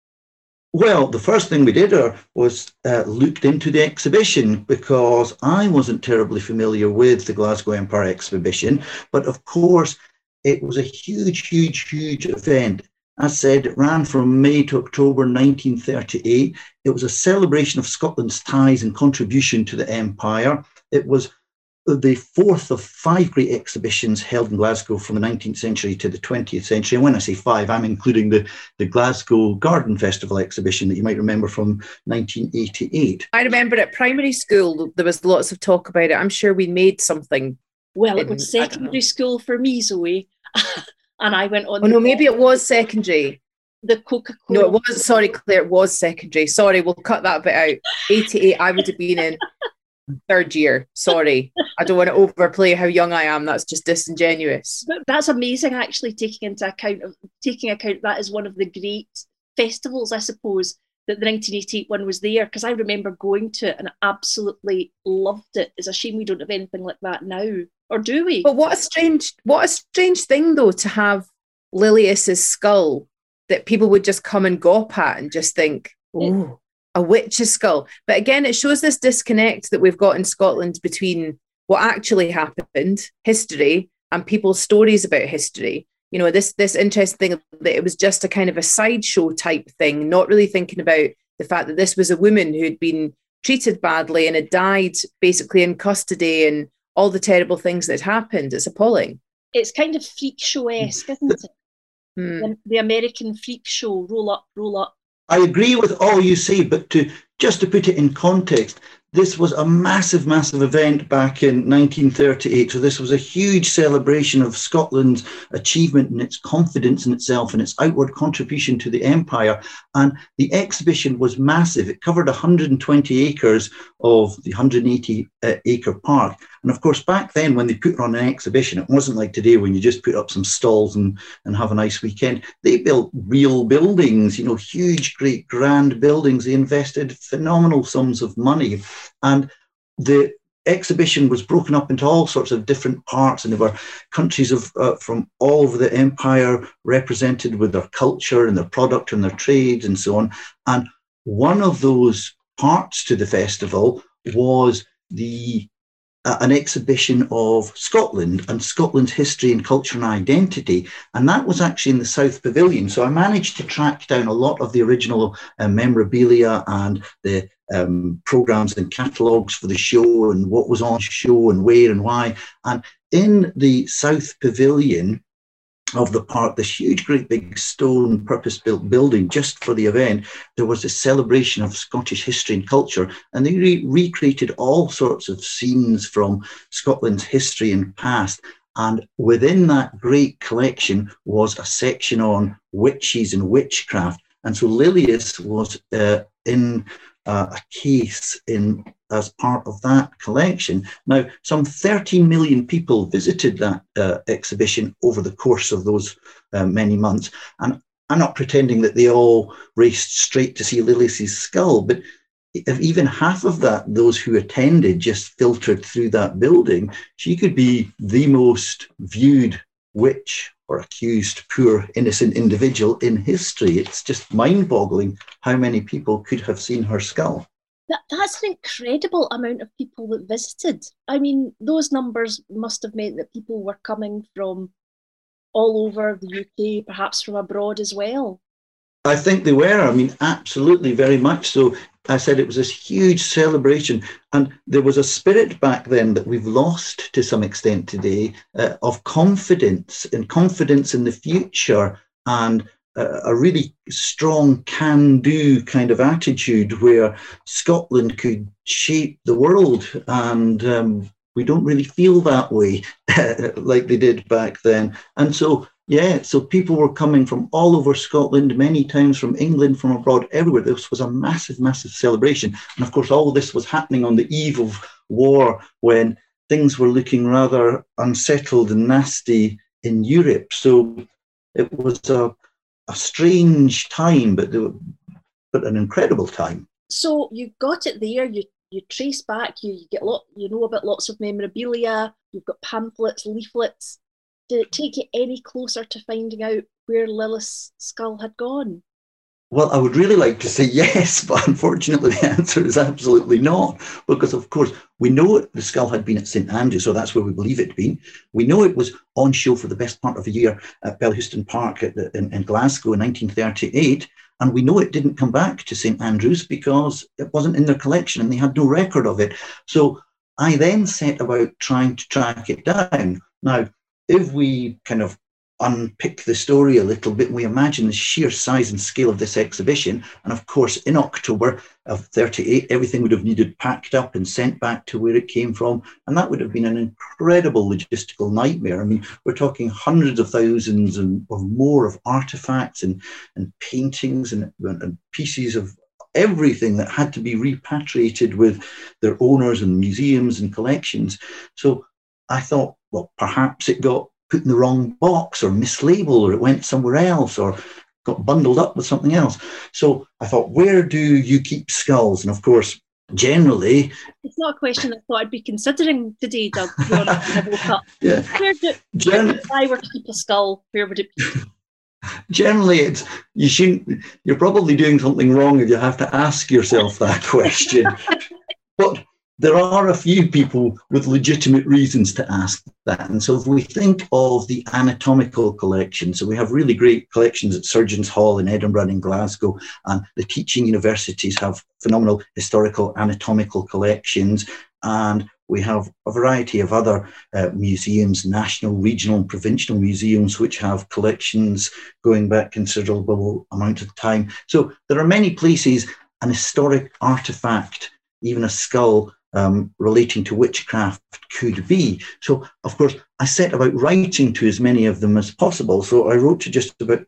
Well, the first thing we did was looked into the exhibition, because I wasn't terribly familiar with the Glasgow Empire Exhibition. But of course, it was a huge, huge, huge event. As said, it ran from May to October 1938. It was a celebration of Scotland's ties and contribution to the empire. It was the fourth of 5 great exhibitions held in Glasgow from the 19th century to the 20th century. And when I say 5, I'm including the Glasgow Garden Festival exhibition that you might remember from 1988. I remember at primary school, there was lots of talk about it. I'm sure we made something. Well, it was secondary school for me, Zoe. And I went on. Oh, no, maybe it was secondary. The Coca-Cola. No, it was. Sorry, Claire, it was secondary. Sorry, we'll cut that bit out. 88, I would have been in 3rd year. Sorry. I don't want to overplay how young I am. That's just disingenuous. But that's amazing, actually, taking account that is one of the great festivals, I suppose, that the 1988 one was there, because I remember going to it and absolutely loved it. It's a shame we don't have anything like that now, or do we? But what a strange thing though, to have Lilius's skull that people would just come and gawp at and just think, oh, a witch's skull. But again, it shows this disconnect that we've got in Scotland between what actually happened, history, and people's stories about history. You know, this interesting thing that it was just a kind of a sideshow type thing, not really thinking about the fact that this was a woman who'd been treated badly and had died basically in custody and all the terrible things that had happened. It's appalling. It's kind of freak show-esque, isn't it? The American freak show, roll up, roll up. I agree with all you say, but just to put it in context, this was a massive, massive event back in 1938. So this was a huge celebration of Scotland's achievement and its confidence in itself and its outward contribution to the empire. And the exhibition was massive. It covered 120 acres of the 180 acre park. And of course, back then, when they put on an exhibition, it wasn't like today when you just put up some stalls and have a nice weekend. They built real buildings, you know, huge, great, grand buildings. They invested phenomenal sums of money. And the exhibition was broken up into all sorts of different parts, and there were countries from all over the empire represented with their culture and their product and their trades and so on. And one of those parts to the festival was an exhibition of Scotland and Scotland's history and culture and identity. And that was actually in the South Pavilion. So I managed to track down a lot of the original memorabilia and the programs and catalogues for the show and what was on show and where and why. And in the South Pavilion of the park, this huge, great big stone purpose-built building just for the event, there was a celebration of Scottish history and culture, and they recreated all sorts of scenes from Scotland's history and past. And within that great collection was a section on witches and witchcraft. And so Lilius was in a case as part of that collection. Now, some 13 million people visited that exhibition over the course of those many months. And I'm not pretending that they all raced straight to see Lilius's skull, but if even half of that, those who attended, just filtered through that building, she could be the most viewed witch or accused poor innocent individual in history. It's just mind-boggling how many people could have seen her skull. That's an incredible amount of people that visited. I mean, those numbers must have meant that people were coming from all over the UK, perhaps from abroad as well. I think they were. I mean, absolutely, very much so. I said it was this huge celebration, and there was a spirit back then that we've lost to some extent today of confidence in the future, and a really strong can-do kind of attitude where Scotland could shape the world. And we don't really feel that way like they did back then. And so, yeah, so people were coming from all over Scotland, many times from England, from abroad, everywhere. This was a massive, massive celebration. And of course, all of this was happening on the eve of war, when things were looking rather unsettled and nasty in Europe. So it was a strange time, but an incredible time. So you got it there. You trace back. You get you know about lots of memorabilia. You've got pamphlets, leaflets. Did it take you any closer to finding out where Lilius's skull had gone? Well, I would really like to say yes, but unfortunately the answer is absolutely not, because of course we know the skull had been at St Andrews, so that's where we believe it had been. We know it was on show for the best part of a year at Bellahouston Park in Glasgow in 1938, and we know it didn't come back to St Andrews because it wasn't in their collection and they had no record of it. So I then set about trying to track it down. Now, if we kind of unpick the story a little bit, we imagine the sheer size and scale of this exhibition. And of course, in October of 38, everything would have needed packed up and sent back to where it came from. And that would have been an incredible logistical nightmare. I mean, we're talking hundreds of thousands or more of artifacts and paintings and pieces of everything that had to be repatriated with their owners and museums and collections. So I thought, well, perhaps it got put in the wrong box or mislabeled, or it went somewhere else, or got bundled up with something else. So I thought, where do you keep skulls? And of course, generally, it's not a question I thought I'd be considering today, Doug. When I woke up. Yeah. If I were to keep a skull, where would it be? Generally, you're probably doing something wrong if you have to ask yourself that question. But there are a few people with legitimate reasons to ask that. And so if we think of the anatomical collection, so we have really great collections at Surgeons Hall in Edinburgh and in Glasgow, and the teaching universities have phenomenal historical anatomical collections. And we have a variety of other museums, national, regional, and provincial museums, which have collections going back considerable amount of time. So there are many places an historic artifact, even a skull, relating to witchcraft could be. So, of course, I set about writing to as many of them as possible. So I wrote to just about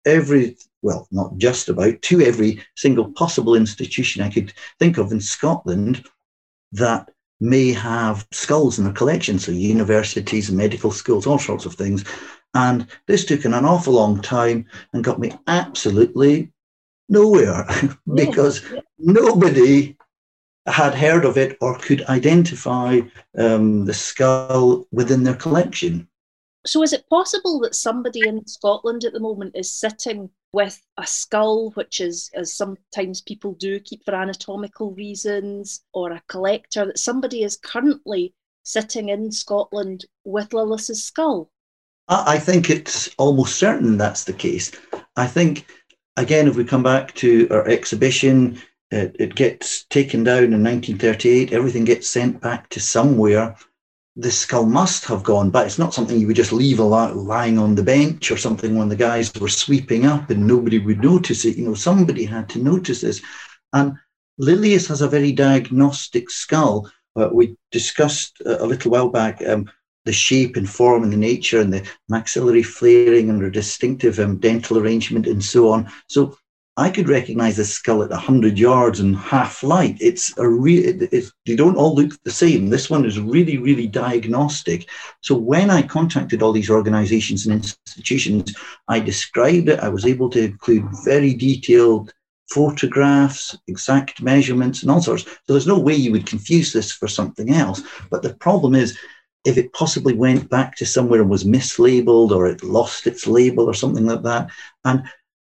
not just about, to every single possible institution I could think of in Scotland that may have skulls in their collection. So universities, medical schools, all sorts of things. And this took an awful long time and got me absolutely nowhere because nobody had heard of it or could identify the skull within their collection. So is it possible that somebody in Scotland at the moment is sitting with a skull, which is, as sometimes people do, keep for anatomical reasons, or a collector, that somebody is currently sitting in Scotland with Lilith's skull? I think it's almost certain that's the case. I think, again, if we come back to our exhibition, it gets taken down in 1938, everything gets sent back to somewhere. The skull must have gone, but it's not something you would just leave lying on the bench or something when the guys were sweeping up and nobody would notice it. Somebody had to notice this. And Lilias has a very diagnostic skull. We discussed a little while back the shape and form and the nature and the maxillary flaring and the distinctive dental arrangement and so on. So I could recognize this skull at 100 yards and half light. They don't all look the same. This one is really, really diagnostic. So when I contacted all these organizations and institutions, I described it. I was able to include very detailed photographs, exact measurements and all sorts. So there's no way you would confuse this for something else. But the problem is, if it possibly went back to somewhere and was mislabeled or it lost its label or something like that. And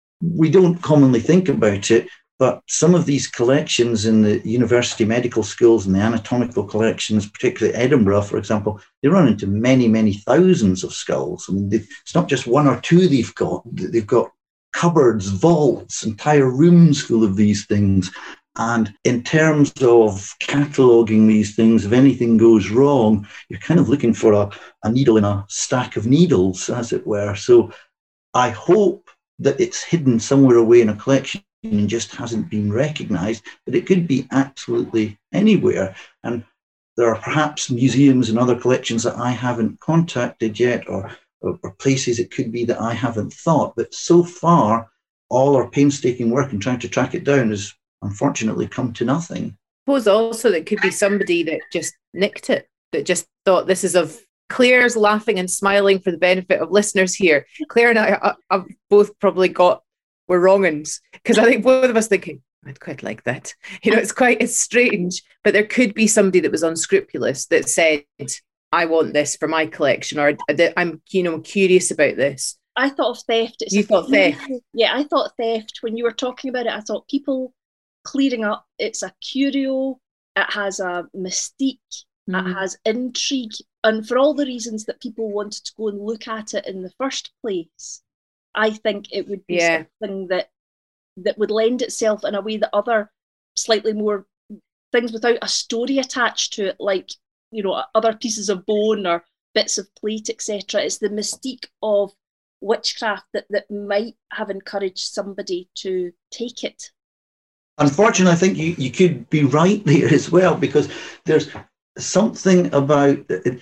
we don't commonly think about it, but some of these collections in the university medical schools and the anatomical collections, particularly Edinburgh, for example, they run into many, many thousands of skulls. I mean, it's not just one or two they've got cupboards, vaults, entire rooms full of these things. And in terms of cataloguing these things, if anything goes wrong, you're kind of looking for a needle in a stack of needles, as it were. So I hope that it's hidden somewhere away in a collection and just hasn't been recognised, but it could be absolutely anywhere. And there are perhaps museums and other collections that I haven't contacted yet, or places it could be that I haven't thought. But so far, all our painstaking work in trying to track it down has unfortunately come to nothing. I suppose also that could be somebody that just nicked it, that just thought this is of... Claire's laughing and smiling for the benefit of listeners here. Claire and I have both probably we're wrong uns, because I think both of us thinking, I'd quite like that. It's strange, but there could be somebody that was unscrupulous that said, I want this for my collection, or I'm curious about this. I thought of theft. You thought theft? Yeah, I thought theft. When you were talking about it, I thought people clearing up. It's a curio. It has a mystique. It has intrigue. And for all the reasons that people wanted to go and look at it in the first place, I think it would be something that would lend itself in a way that other slightly more things without a story attached to it, like, other pieces of bone or bits of plate, etc. It's the mystique of witchcraft that might have encouraged somebody to take it. Unfortunately, I think you could be right there as well, because there's something about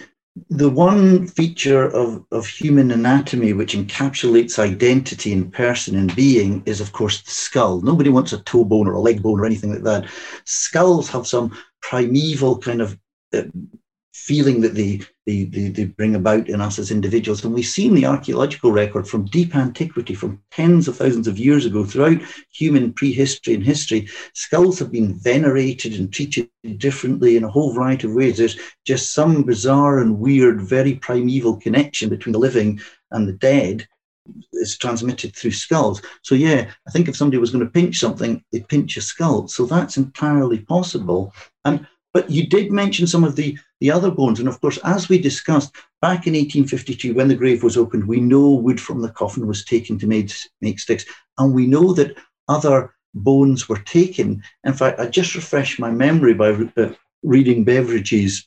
the one feature of human anatomy which encapsulates identity and person and being is, of course, the skull. Nobody wants a toe bone or a leg bone or anything like that. Skulls have some primeval kind of feeling that they bring about in us as individuals. And we've seen the archaeological record from deep antiquity, from tens of thousands of years ago, throughout human prehistory and history. Skulls have been venerated and treated differently in a whole variety of ways. There's just some bizarre and weird, very primeval connection between the living and the dead is transmitted through skulls. So yeah, I think if somebody was going to pinch something, they'd pinch a skull. So that's entirely possible. But you did mention some of the other bones. And of course, as we discussed, back in 1852, when the grave was opened, we know wood from the coffin was taken to make sticks. And we know that other bones were taken. In fact, I just refreshed my memory by reading Beveridge's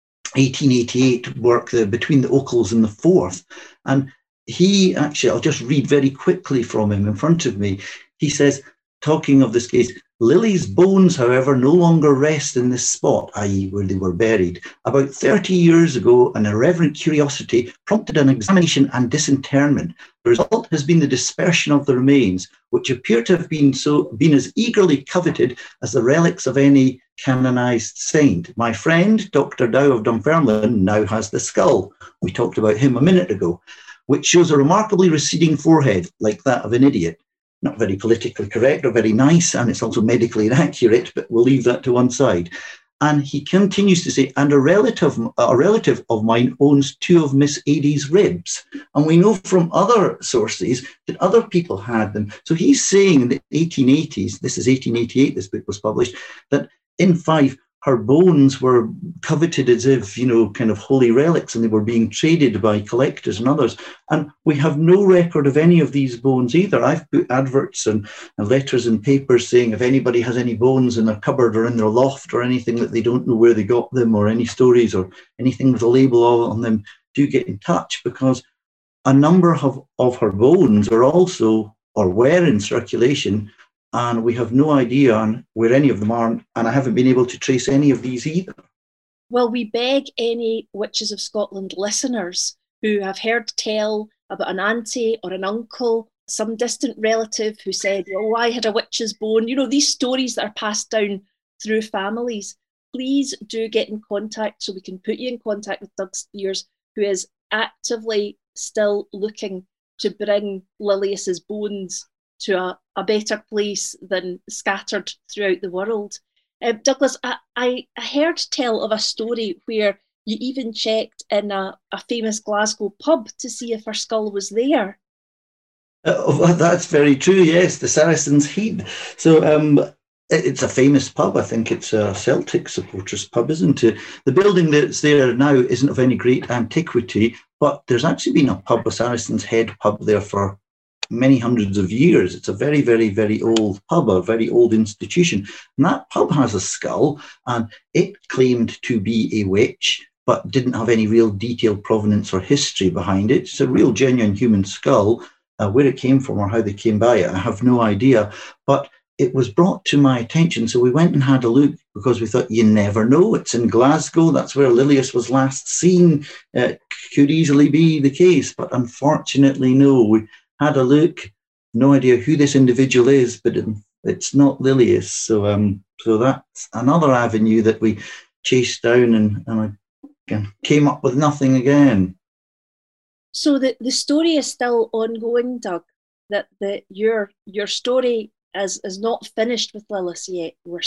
1888 work, Between the Ochils and the Fourth. And he actually, I'll just read very quickly from him in front of me. He says, talking of this case, Lily's bones, however, no longer rest in this spot, i.e. where they were buried. About 30 years ago, an irreverent curiosity prompted an examination and disinterment. The result has been the dispersion of the remains, which appear to have been as eagerly coveted as the relics of any canonized saint. My friend, Dr. Dow of Dunfermline, now has the skull. We talked about him a minute ago, which shows a remarkably receding forehead, like that of an idiot. Not very politically correct or very nice, and it's also medically inaccurate, but we'll leave that to one side. And he continues to say, and a relative of mine owns 2 of Miss Adie's ribs. And we know from other sources that other people had them. So he's saying in the 1880s, this is 1888, this book was published, that in Fife, her bones were coveted as if, kind of holy relics, and they were being traded by collectors and others. And we have no record of any of these bones either. I've put adverts and letters and papers saying if anybody has any bones in their cupboard or in their loft or anything that they don't know where they got them, or any stories or anything with a label on them, do get in touch, because a number of her bones are also, or were in circulation, and we have no idea on where any of them are, and I haven't been able to trace any of these either. Well, we beg any Witches of Scotland listeners who have heard tell about an auntie or an uncle, some distant relative who said, oh, I had a witch's bone, these stories that are passed down through families, please do get in contact so we can put you in contact with Doug Spears, who is actively still looking to bring Lilius's bones to a better place than scattered throughout the world. Douglas, I heard tell of a story where you even checked in a famous Glasgow pub to see if her skull was there. That's very true, yes, the Saracen's Head. So it's a famous pub. I think it's a Celtic supporters pub, isn't it? The building that's there now isn't of any great antiquity, but there's actually been a pub, a Saracen's Head pub there for many hundreds of years. It's a very, very, very old pub, a very old institution. And that pub has a skull, and it claimed to be a witch, but didn't have any real detailed provenance or history behind it. It's a real genuine human skull. Where it came from or how they came by it, I have no idea. But it was brought to my attention, so we went and had a look, because we thought, you never know. It's in Glasgow. That's where Lilius was last seen. It could easily be the case, but unfortunately, no. We had a look, no idea who this individual is, but it's not Lilius. So that's another avenue that we chased down, and I came up with nothing again. So the story is still ongoing, Doug, that your story is not finished with Lilius yet. You're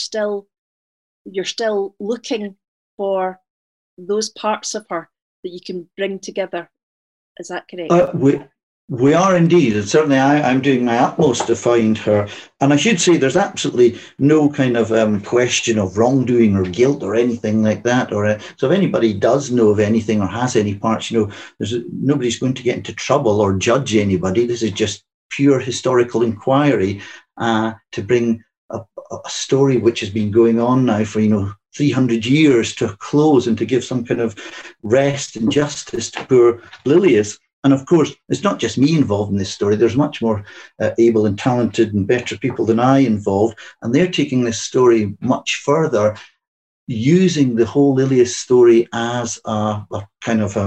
still looking for those parts of her that you can bring together. Is that correct? We are indeed, and certainly I'm doing my utmost to find her. And I should say there's absolutely no kind of question of wrongdoing or guilt or anything like that. So if anybody does know of anything or has any parts, nobody's going to get into trouble or judge anybody. This is just pure historical inquiry to bring a story which has been going on now for 300 years to a close, and to give some kind of rest and justice to poor Lilius. And of course, it's not just me involved in this story. There's much more able and talented and better people than I involved. And they're taking this story much further, using the whole Lilius story as a kind of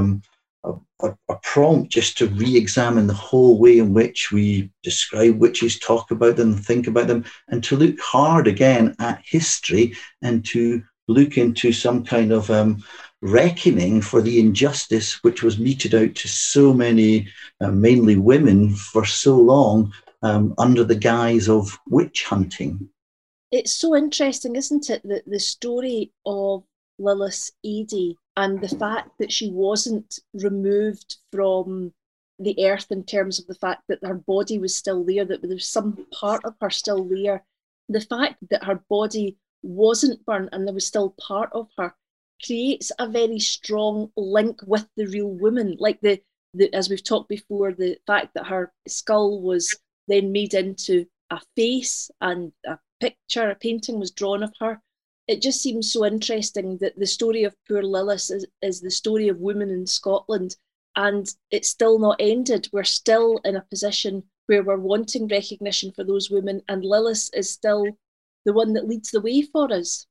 a prompt just to re-examine the whole way in which we describe witches, talk about them, think about them, and to look hard again at history, and to look into some kind of reckoning for the injustice which was meted out to so many, mainly women, for so long under the guise of witch hunting. It's so interesting, isn't it, that the story of Lilith Eadie and the fact that she wasn't removed from the earth in terms of the fact that her body was still there, that there was some part of her still there, the fact that her body wasn't burnt and there was still part of her, creates a very strong link with the real woman. Like the as we've talked before, the fact that her skull was then made into a face and a picture, a painting was drawn of her. It just seems so interesting that the story of poor Lilith is the story of women in Scotland, and it's still not ended. We're still in a position where we're wanting recognition for those women, and Lilith is still the one that leads the way for us.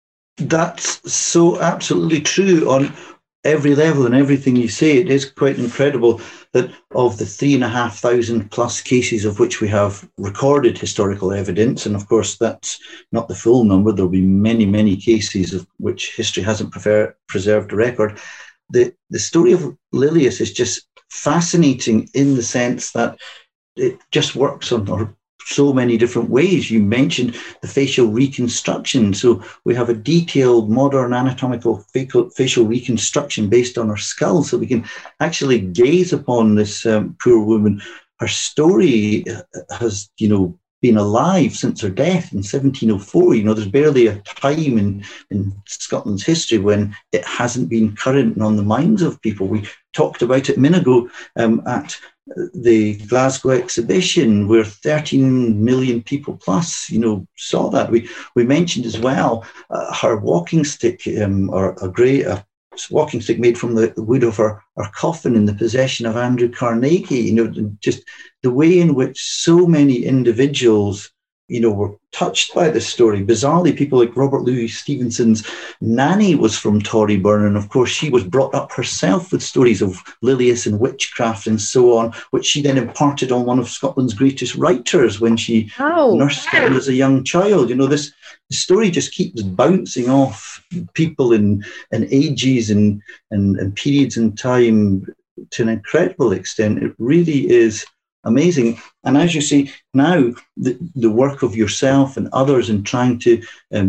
That's so absolutely true on every level, and everything you say. It is quite incredible that of the 3,500 plus cases of which we have recorded historical evidence, and of course that's not the full number, there'll be many, many cases of which history hasn't preserved a record. The story of Lilias is just fascinating in the sense that it just works on so many different ways. You mentioned the facial reconstruction. So we have a detailed modern anatomical facial reconstruction based on her skull. So we can actually gaze upon this poor woman. Her story has, been alive since her death in 1704. There's barely a time in Scotland's history when it hasn't been current and on the minds of people. We talked about it a minute ago at the Glasgow exhibition, where 13 million people plus, saw that. We mentioned as well her walking stick, or a walking stick made from the wood of her coffin in the possession of Andrew Carnegie. Just the way in which so many individuals, were touched by this story. Bizarrely, people like Robert Louis Stevenson's nanny was from Torryburn, and of course she was brought up herself with stories of Lilias and witchcraft and so on, which she then imparted on one of Scotland's greatest writers when she nursed him as a young child. This story just keeps bouncing off people in ages and periods in time to an incredible extent. It really is amazing. And as you say, now the work of yourself and others in trying to,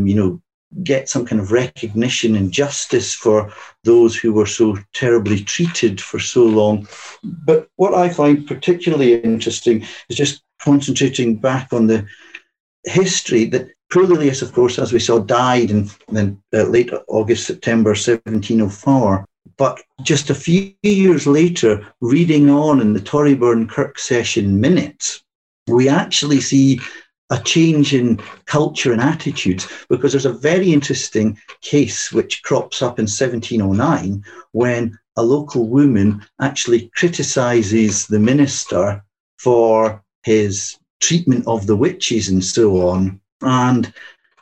get some kind of recognition and justice for those who were so terribly treated for so long. But what I find particularly interesting is just concentrating back on the history that poor Lilias, of course, as we saw, died in late August, September 1704. But just a few years later, reading on in the Torryburn Kirk Session minutes, we actually see a change in culture and attitudes, because there's a very interesting case which crops up in 1709 when a local woman actually criticises the minister for his treatment of the witches and so on. And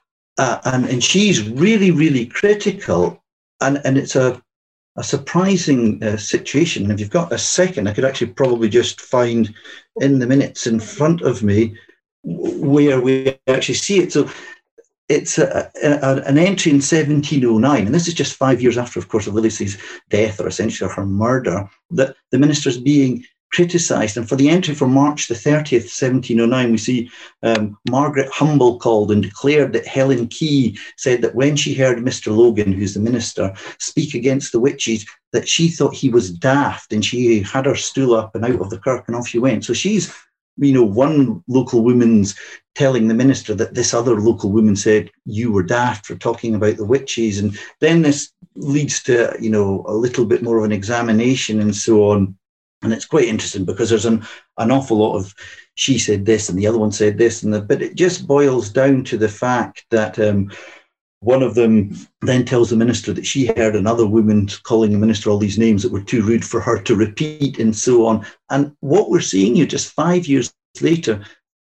she's really, really critical. And it's a surprising situation. And if you've got a second, I could actually probably just find in the minutes in front of me where we actually see it. So it's an entry in 1709, and this is just 5 years after, of course, of Lilias's death, or essentially her murder, that the minister is being criticised. And for the entry for March the 30th, 1709, we see Margaret Humble called and declared that Helen Key said that when she heard Mr. Logan, who's the minister, speak against the witches, that she thought he was daft, and she had her stool up and out of the kirk and off she went. So she's, one local woman's telling the minister that this other local woman said you were daft for talking about the witches. And then this leads to, a little bit more of an examination and so on. And it's quite interesting because there's an awful lot of she said this and the other one said this, but it just boils down to the fact that one of them then tells the minister that she heard another woman calling the minister all these names that were too rude for her to repeat and so on. And what we're seeing here just 5 years later,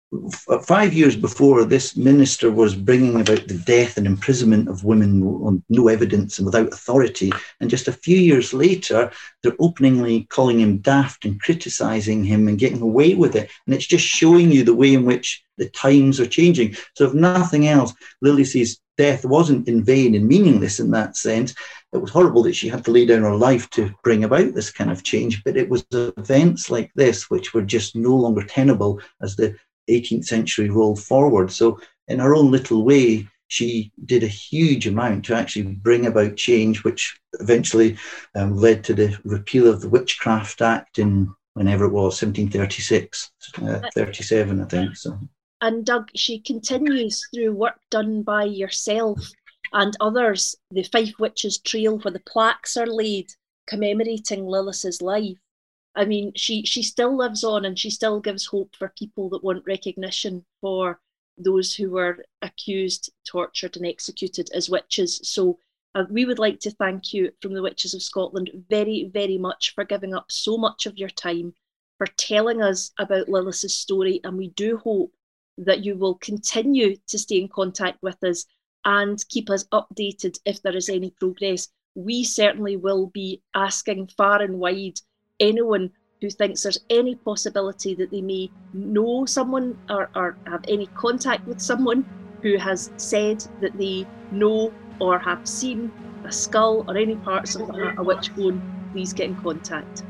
5 years before, this minister was bringing about the death and imprisonment of women on no evidence and without authority. And just a few years later, they're openly calling him daft and criticising him and getting away with it. And it's just showing you the way in which the times are changing. So if nothing else, Lilias's death wasn't in vain and meaningless in that sense. It was horrible that she had to lay down her life to bring about this kind of change, but it was events like this which were just no longer tenable as the 18th century rolled forward. So in her own little way, she did a huge amount to actually bring about change, which eventually led to the repeal of the Witchcraft Act in whenever it was, 1736, 37, I think. So. And Doug, she continues through work done by yourself and others, the Fife Witches Trail, where the plaques are laid commemorating Lillis's life. I mean, she still lives on, and she still gives hope for people that want recognition for those who were accused, tortured and executed as witches. So we would like to thank you from the Witches of Scotland very, very much for giving up so much of your time, for telling us about Lillis's story, and we do hope that you will continue to stay in contact with us and keep us updated if there is any progress. We certainly will be asking far and wide anyone who thinks there's any possibility that they may know someone or have any contact with someone who has said that they know or have seen a skull or any parts of a witch bone, please get in contact.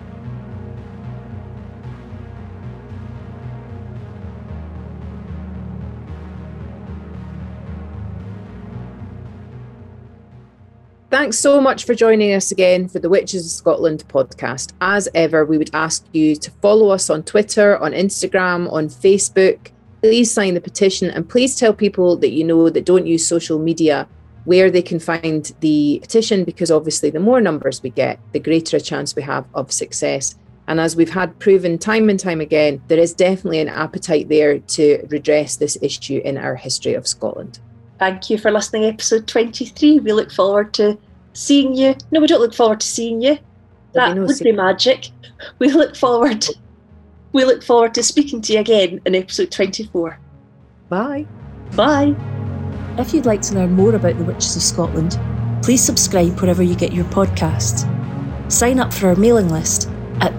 Thanks so much for joining us again for the Witches of Scotland podcast. As ever, we would ask you to follow us on Twitter, on Instagram, on Facebook. Please sign the petition, and please tell people that you know that don't use social media where they can find the petition, because obviously the more numbers we get, the greater a chance we have of success. And as we've had proven time and time again, there is definitely an appetite there to redress this issue in our history of Scotland. Thank you for listening to episode 23. We look forward to seeing you. No, we don't look forward to seeing you. That would be magic. We look forward to speaking to you again in episode 24. Bye. Bye. If you'd like to learn more about the Witches of Scotland, please subscribe wherever you get your podcasts. Sign up for our mailing list at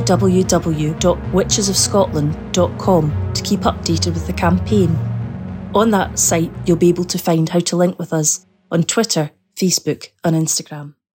www.witchesofscotland.com to keep updated with the campaign. On that site, you'll be able to find how to link with us on Twitter, Facebook and Instagram.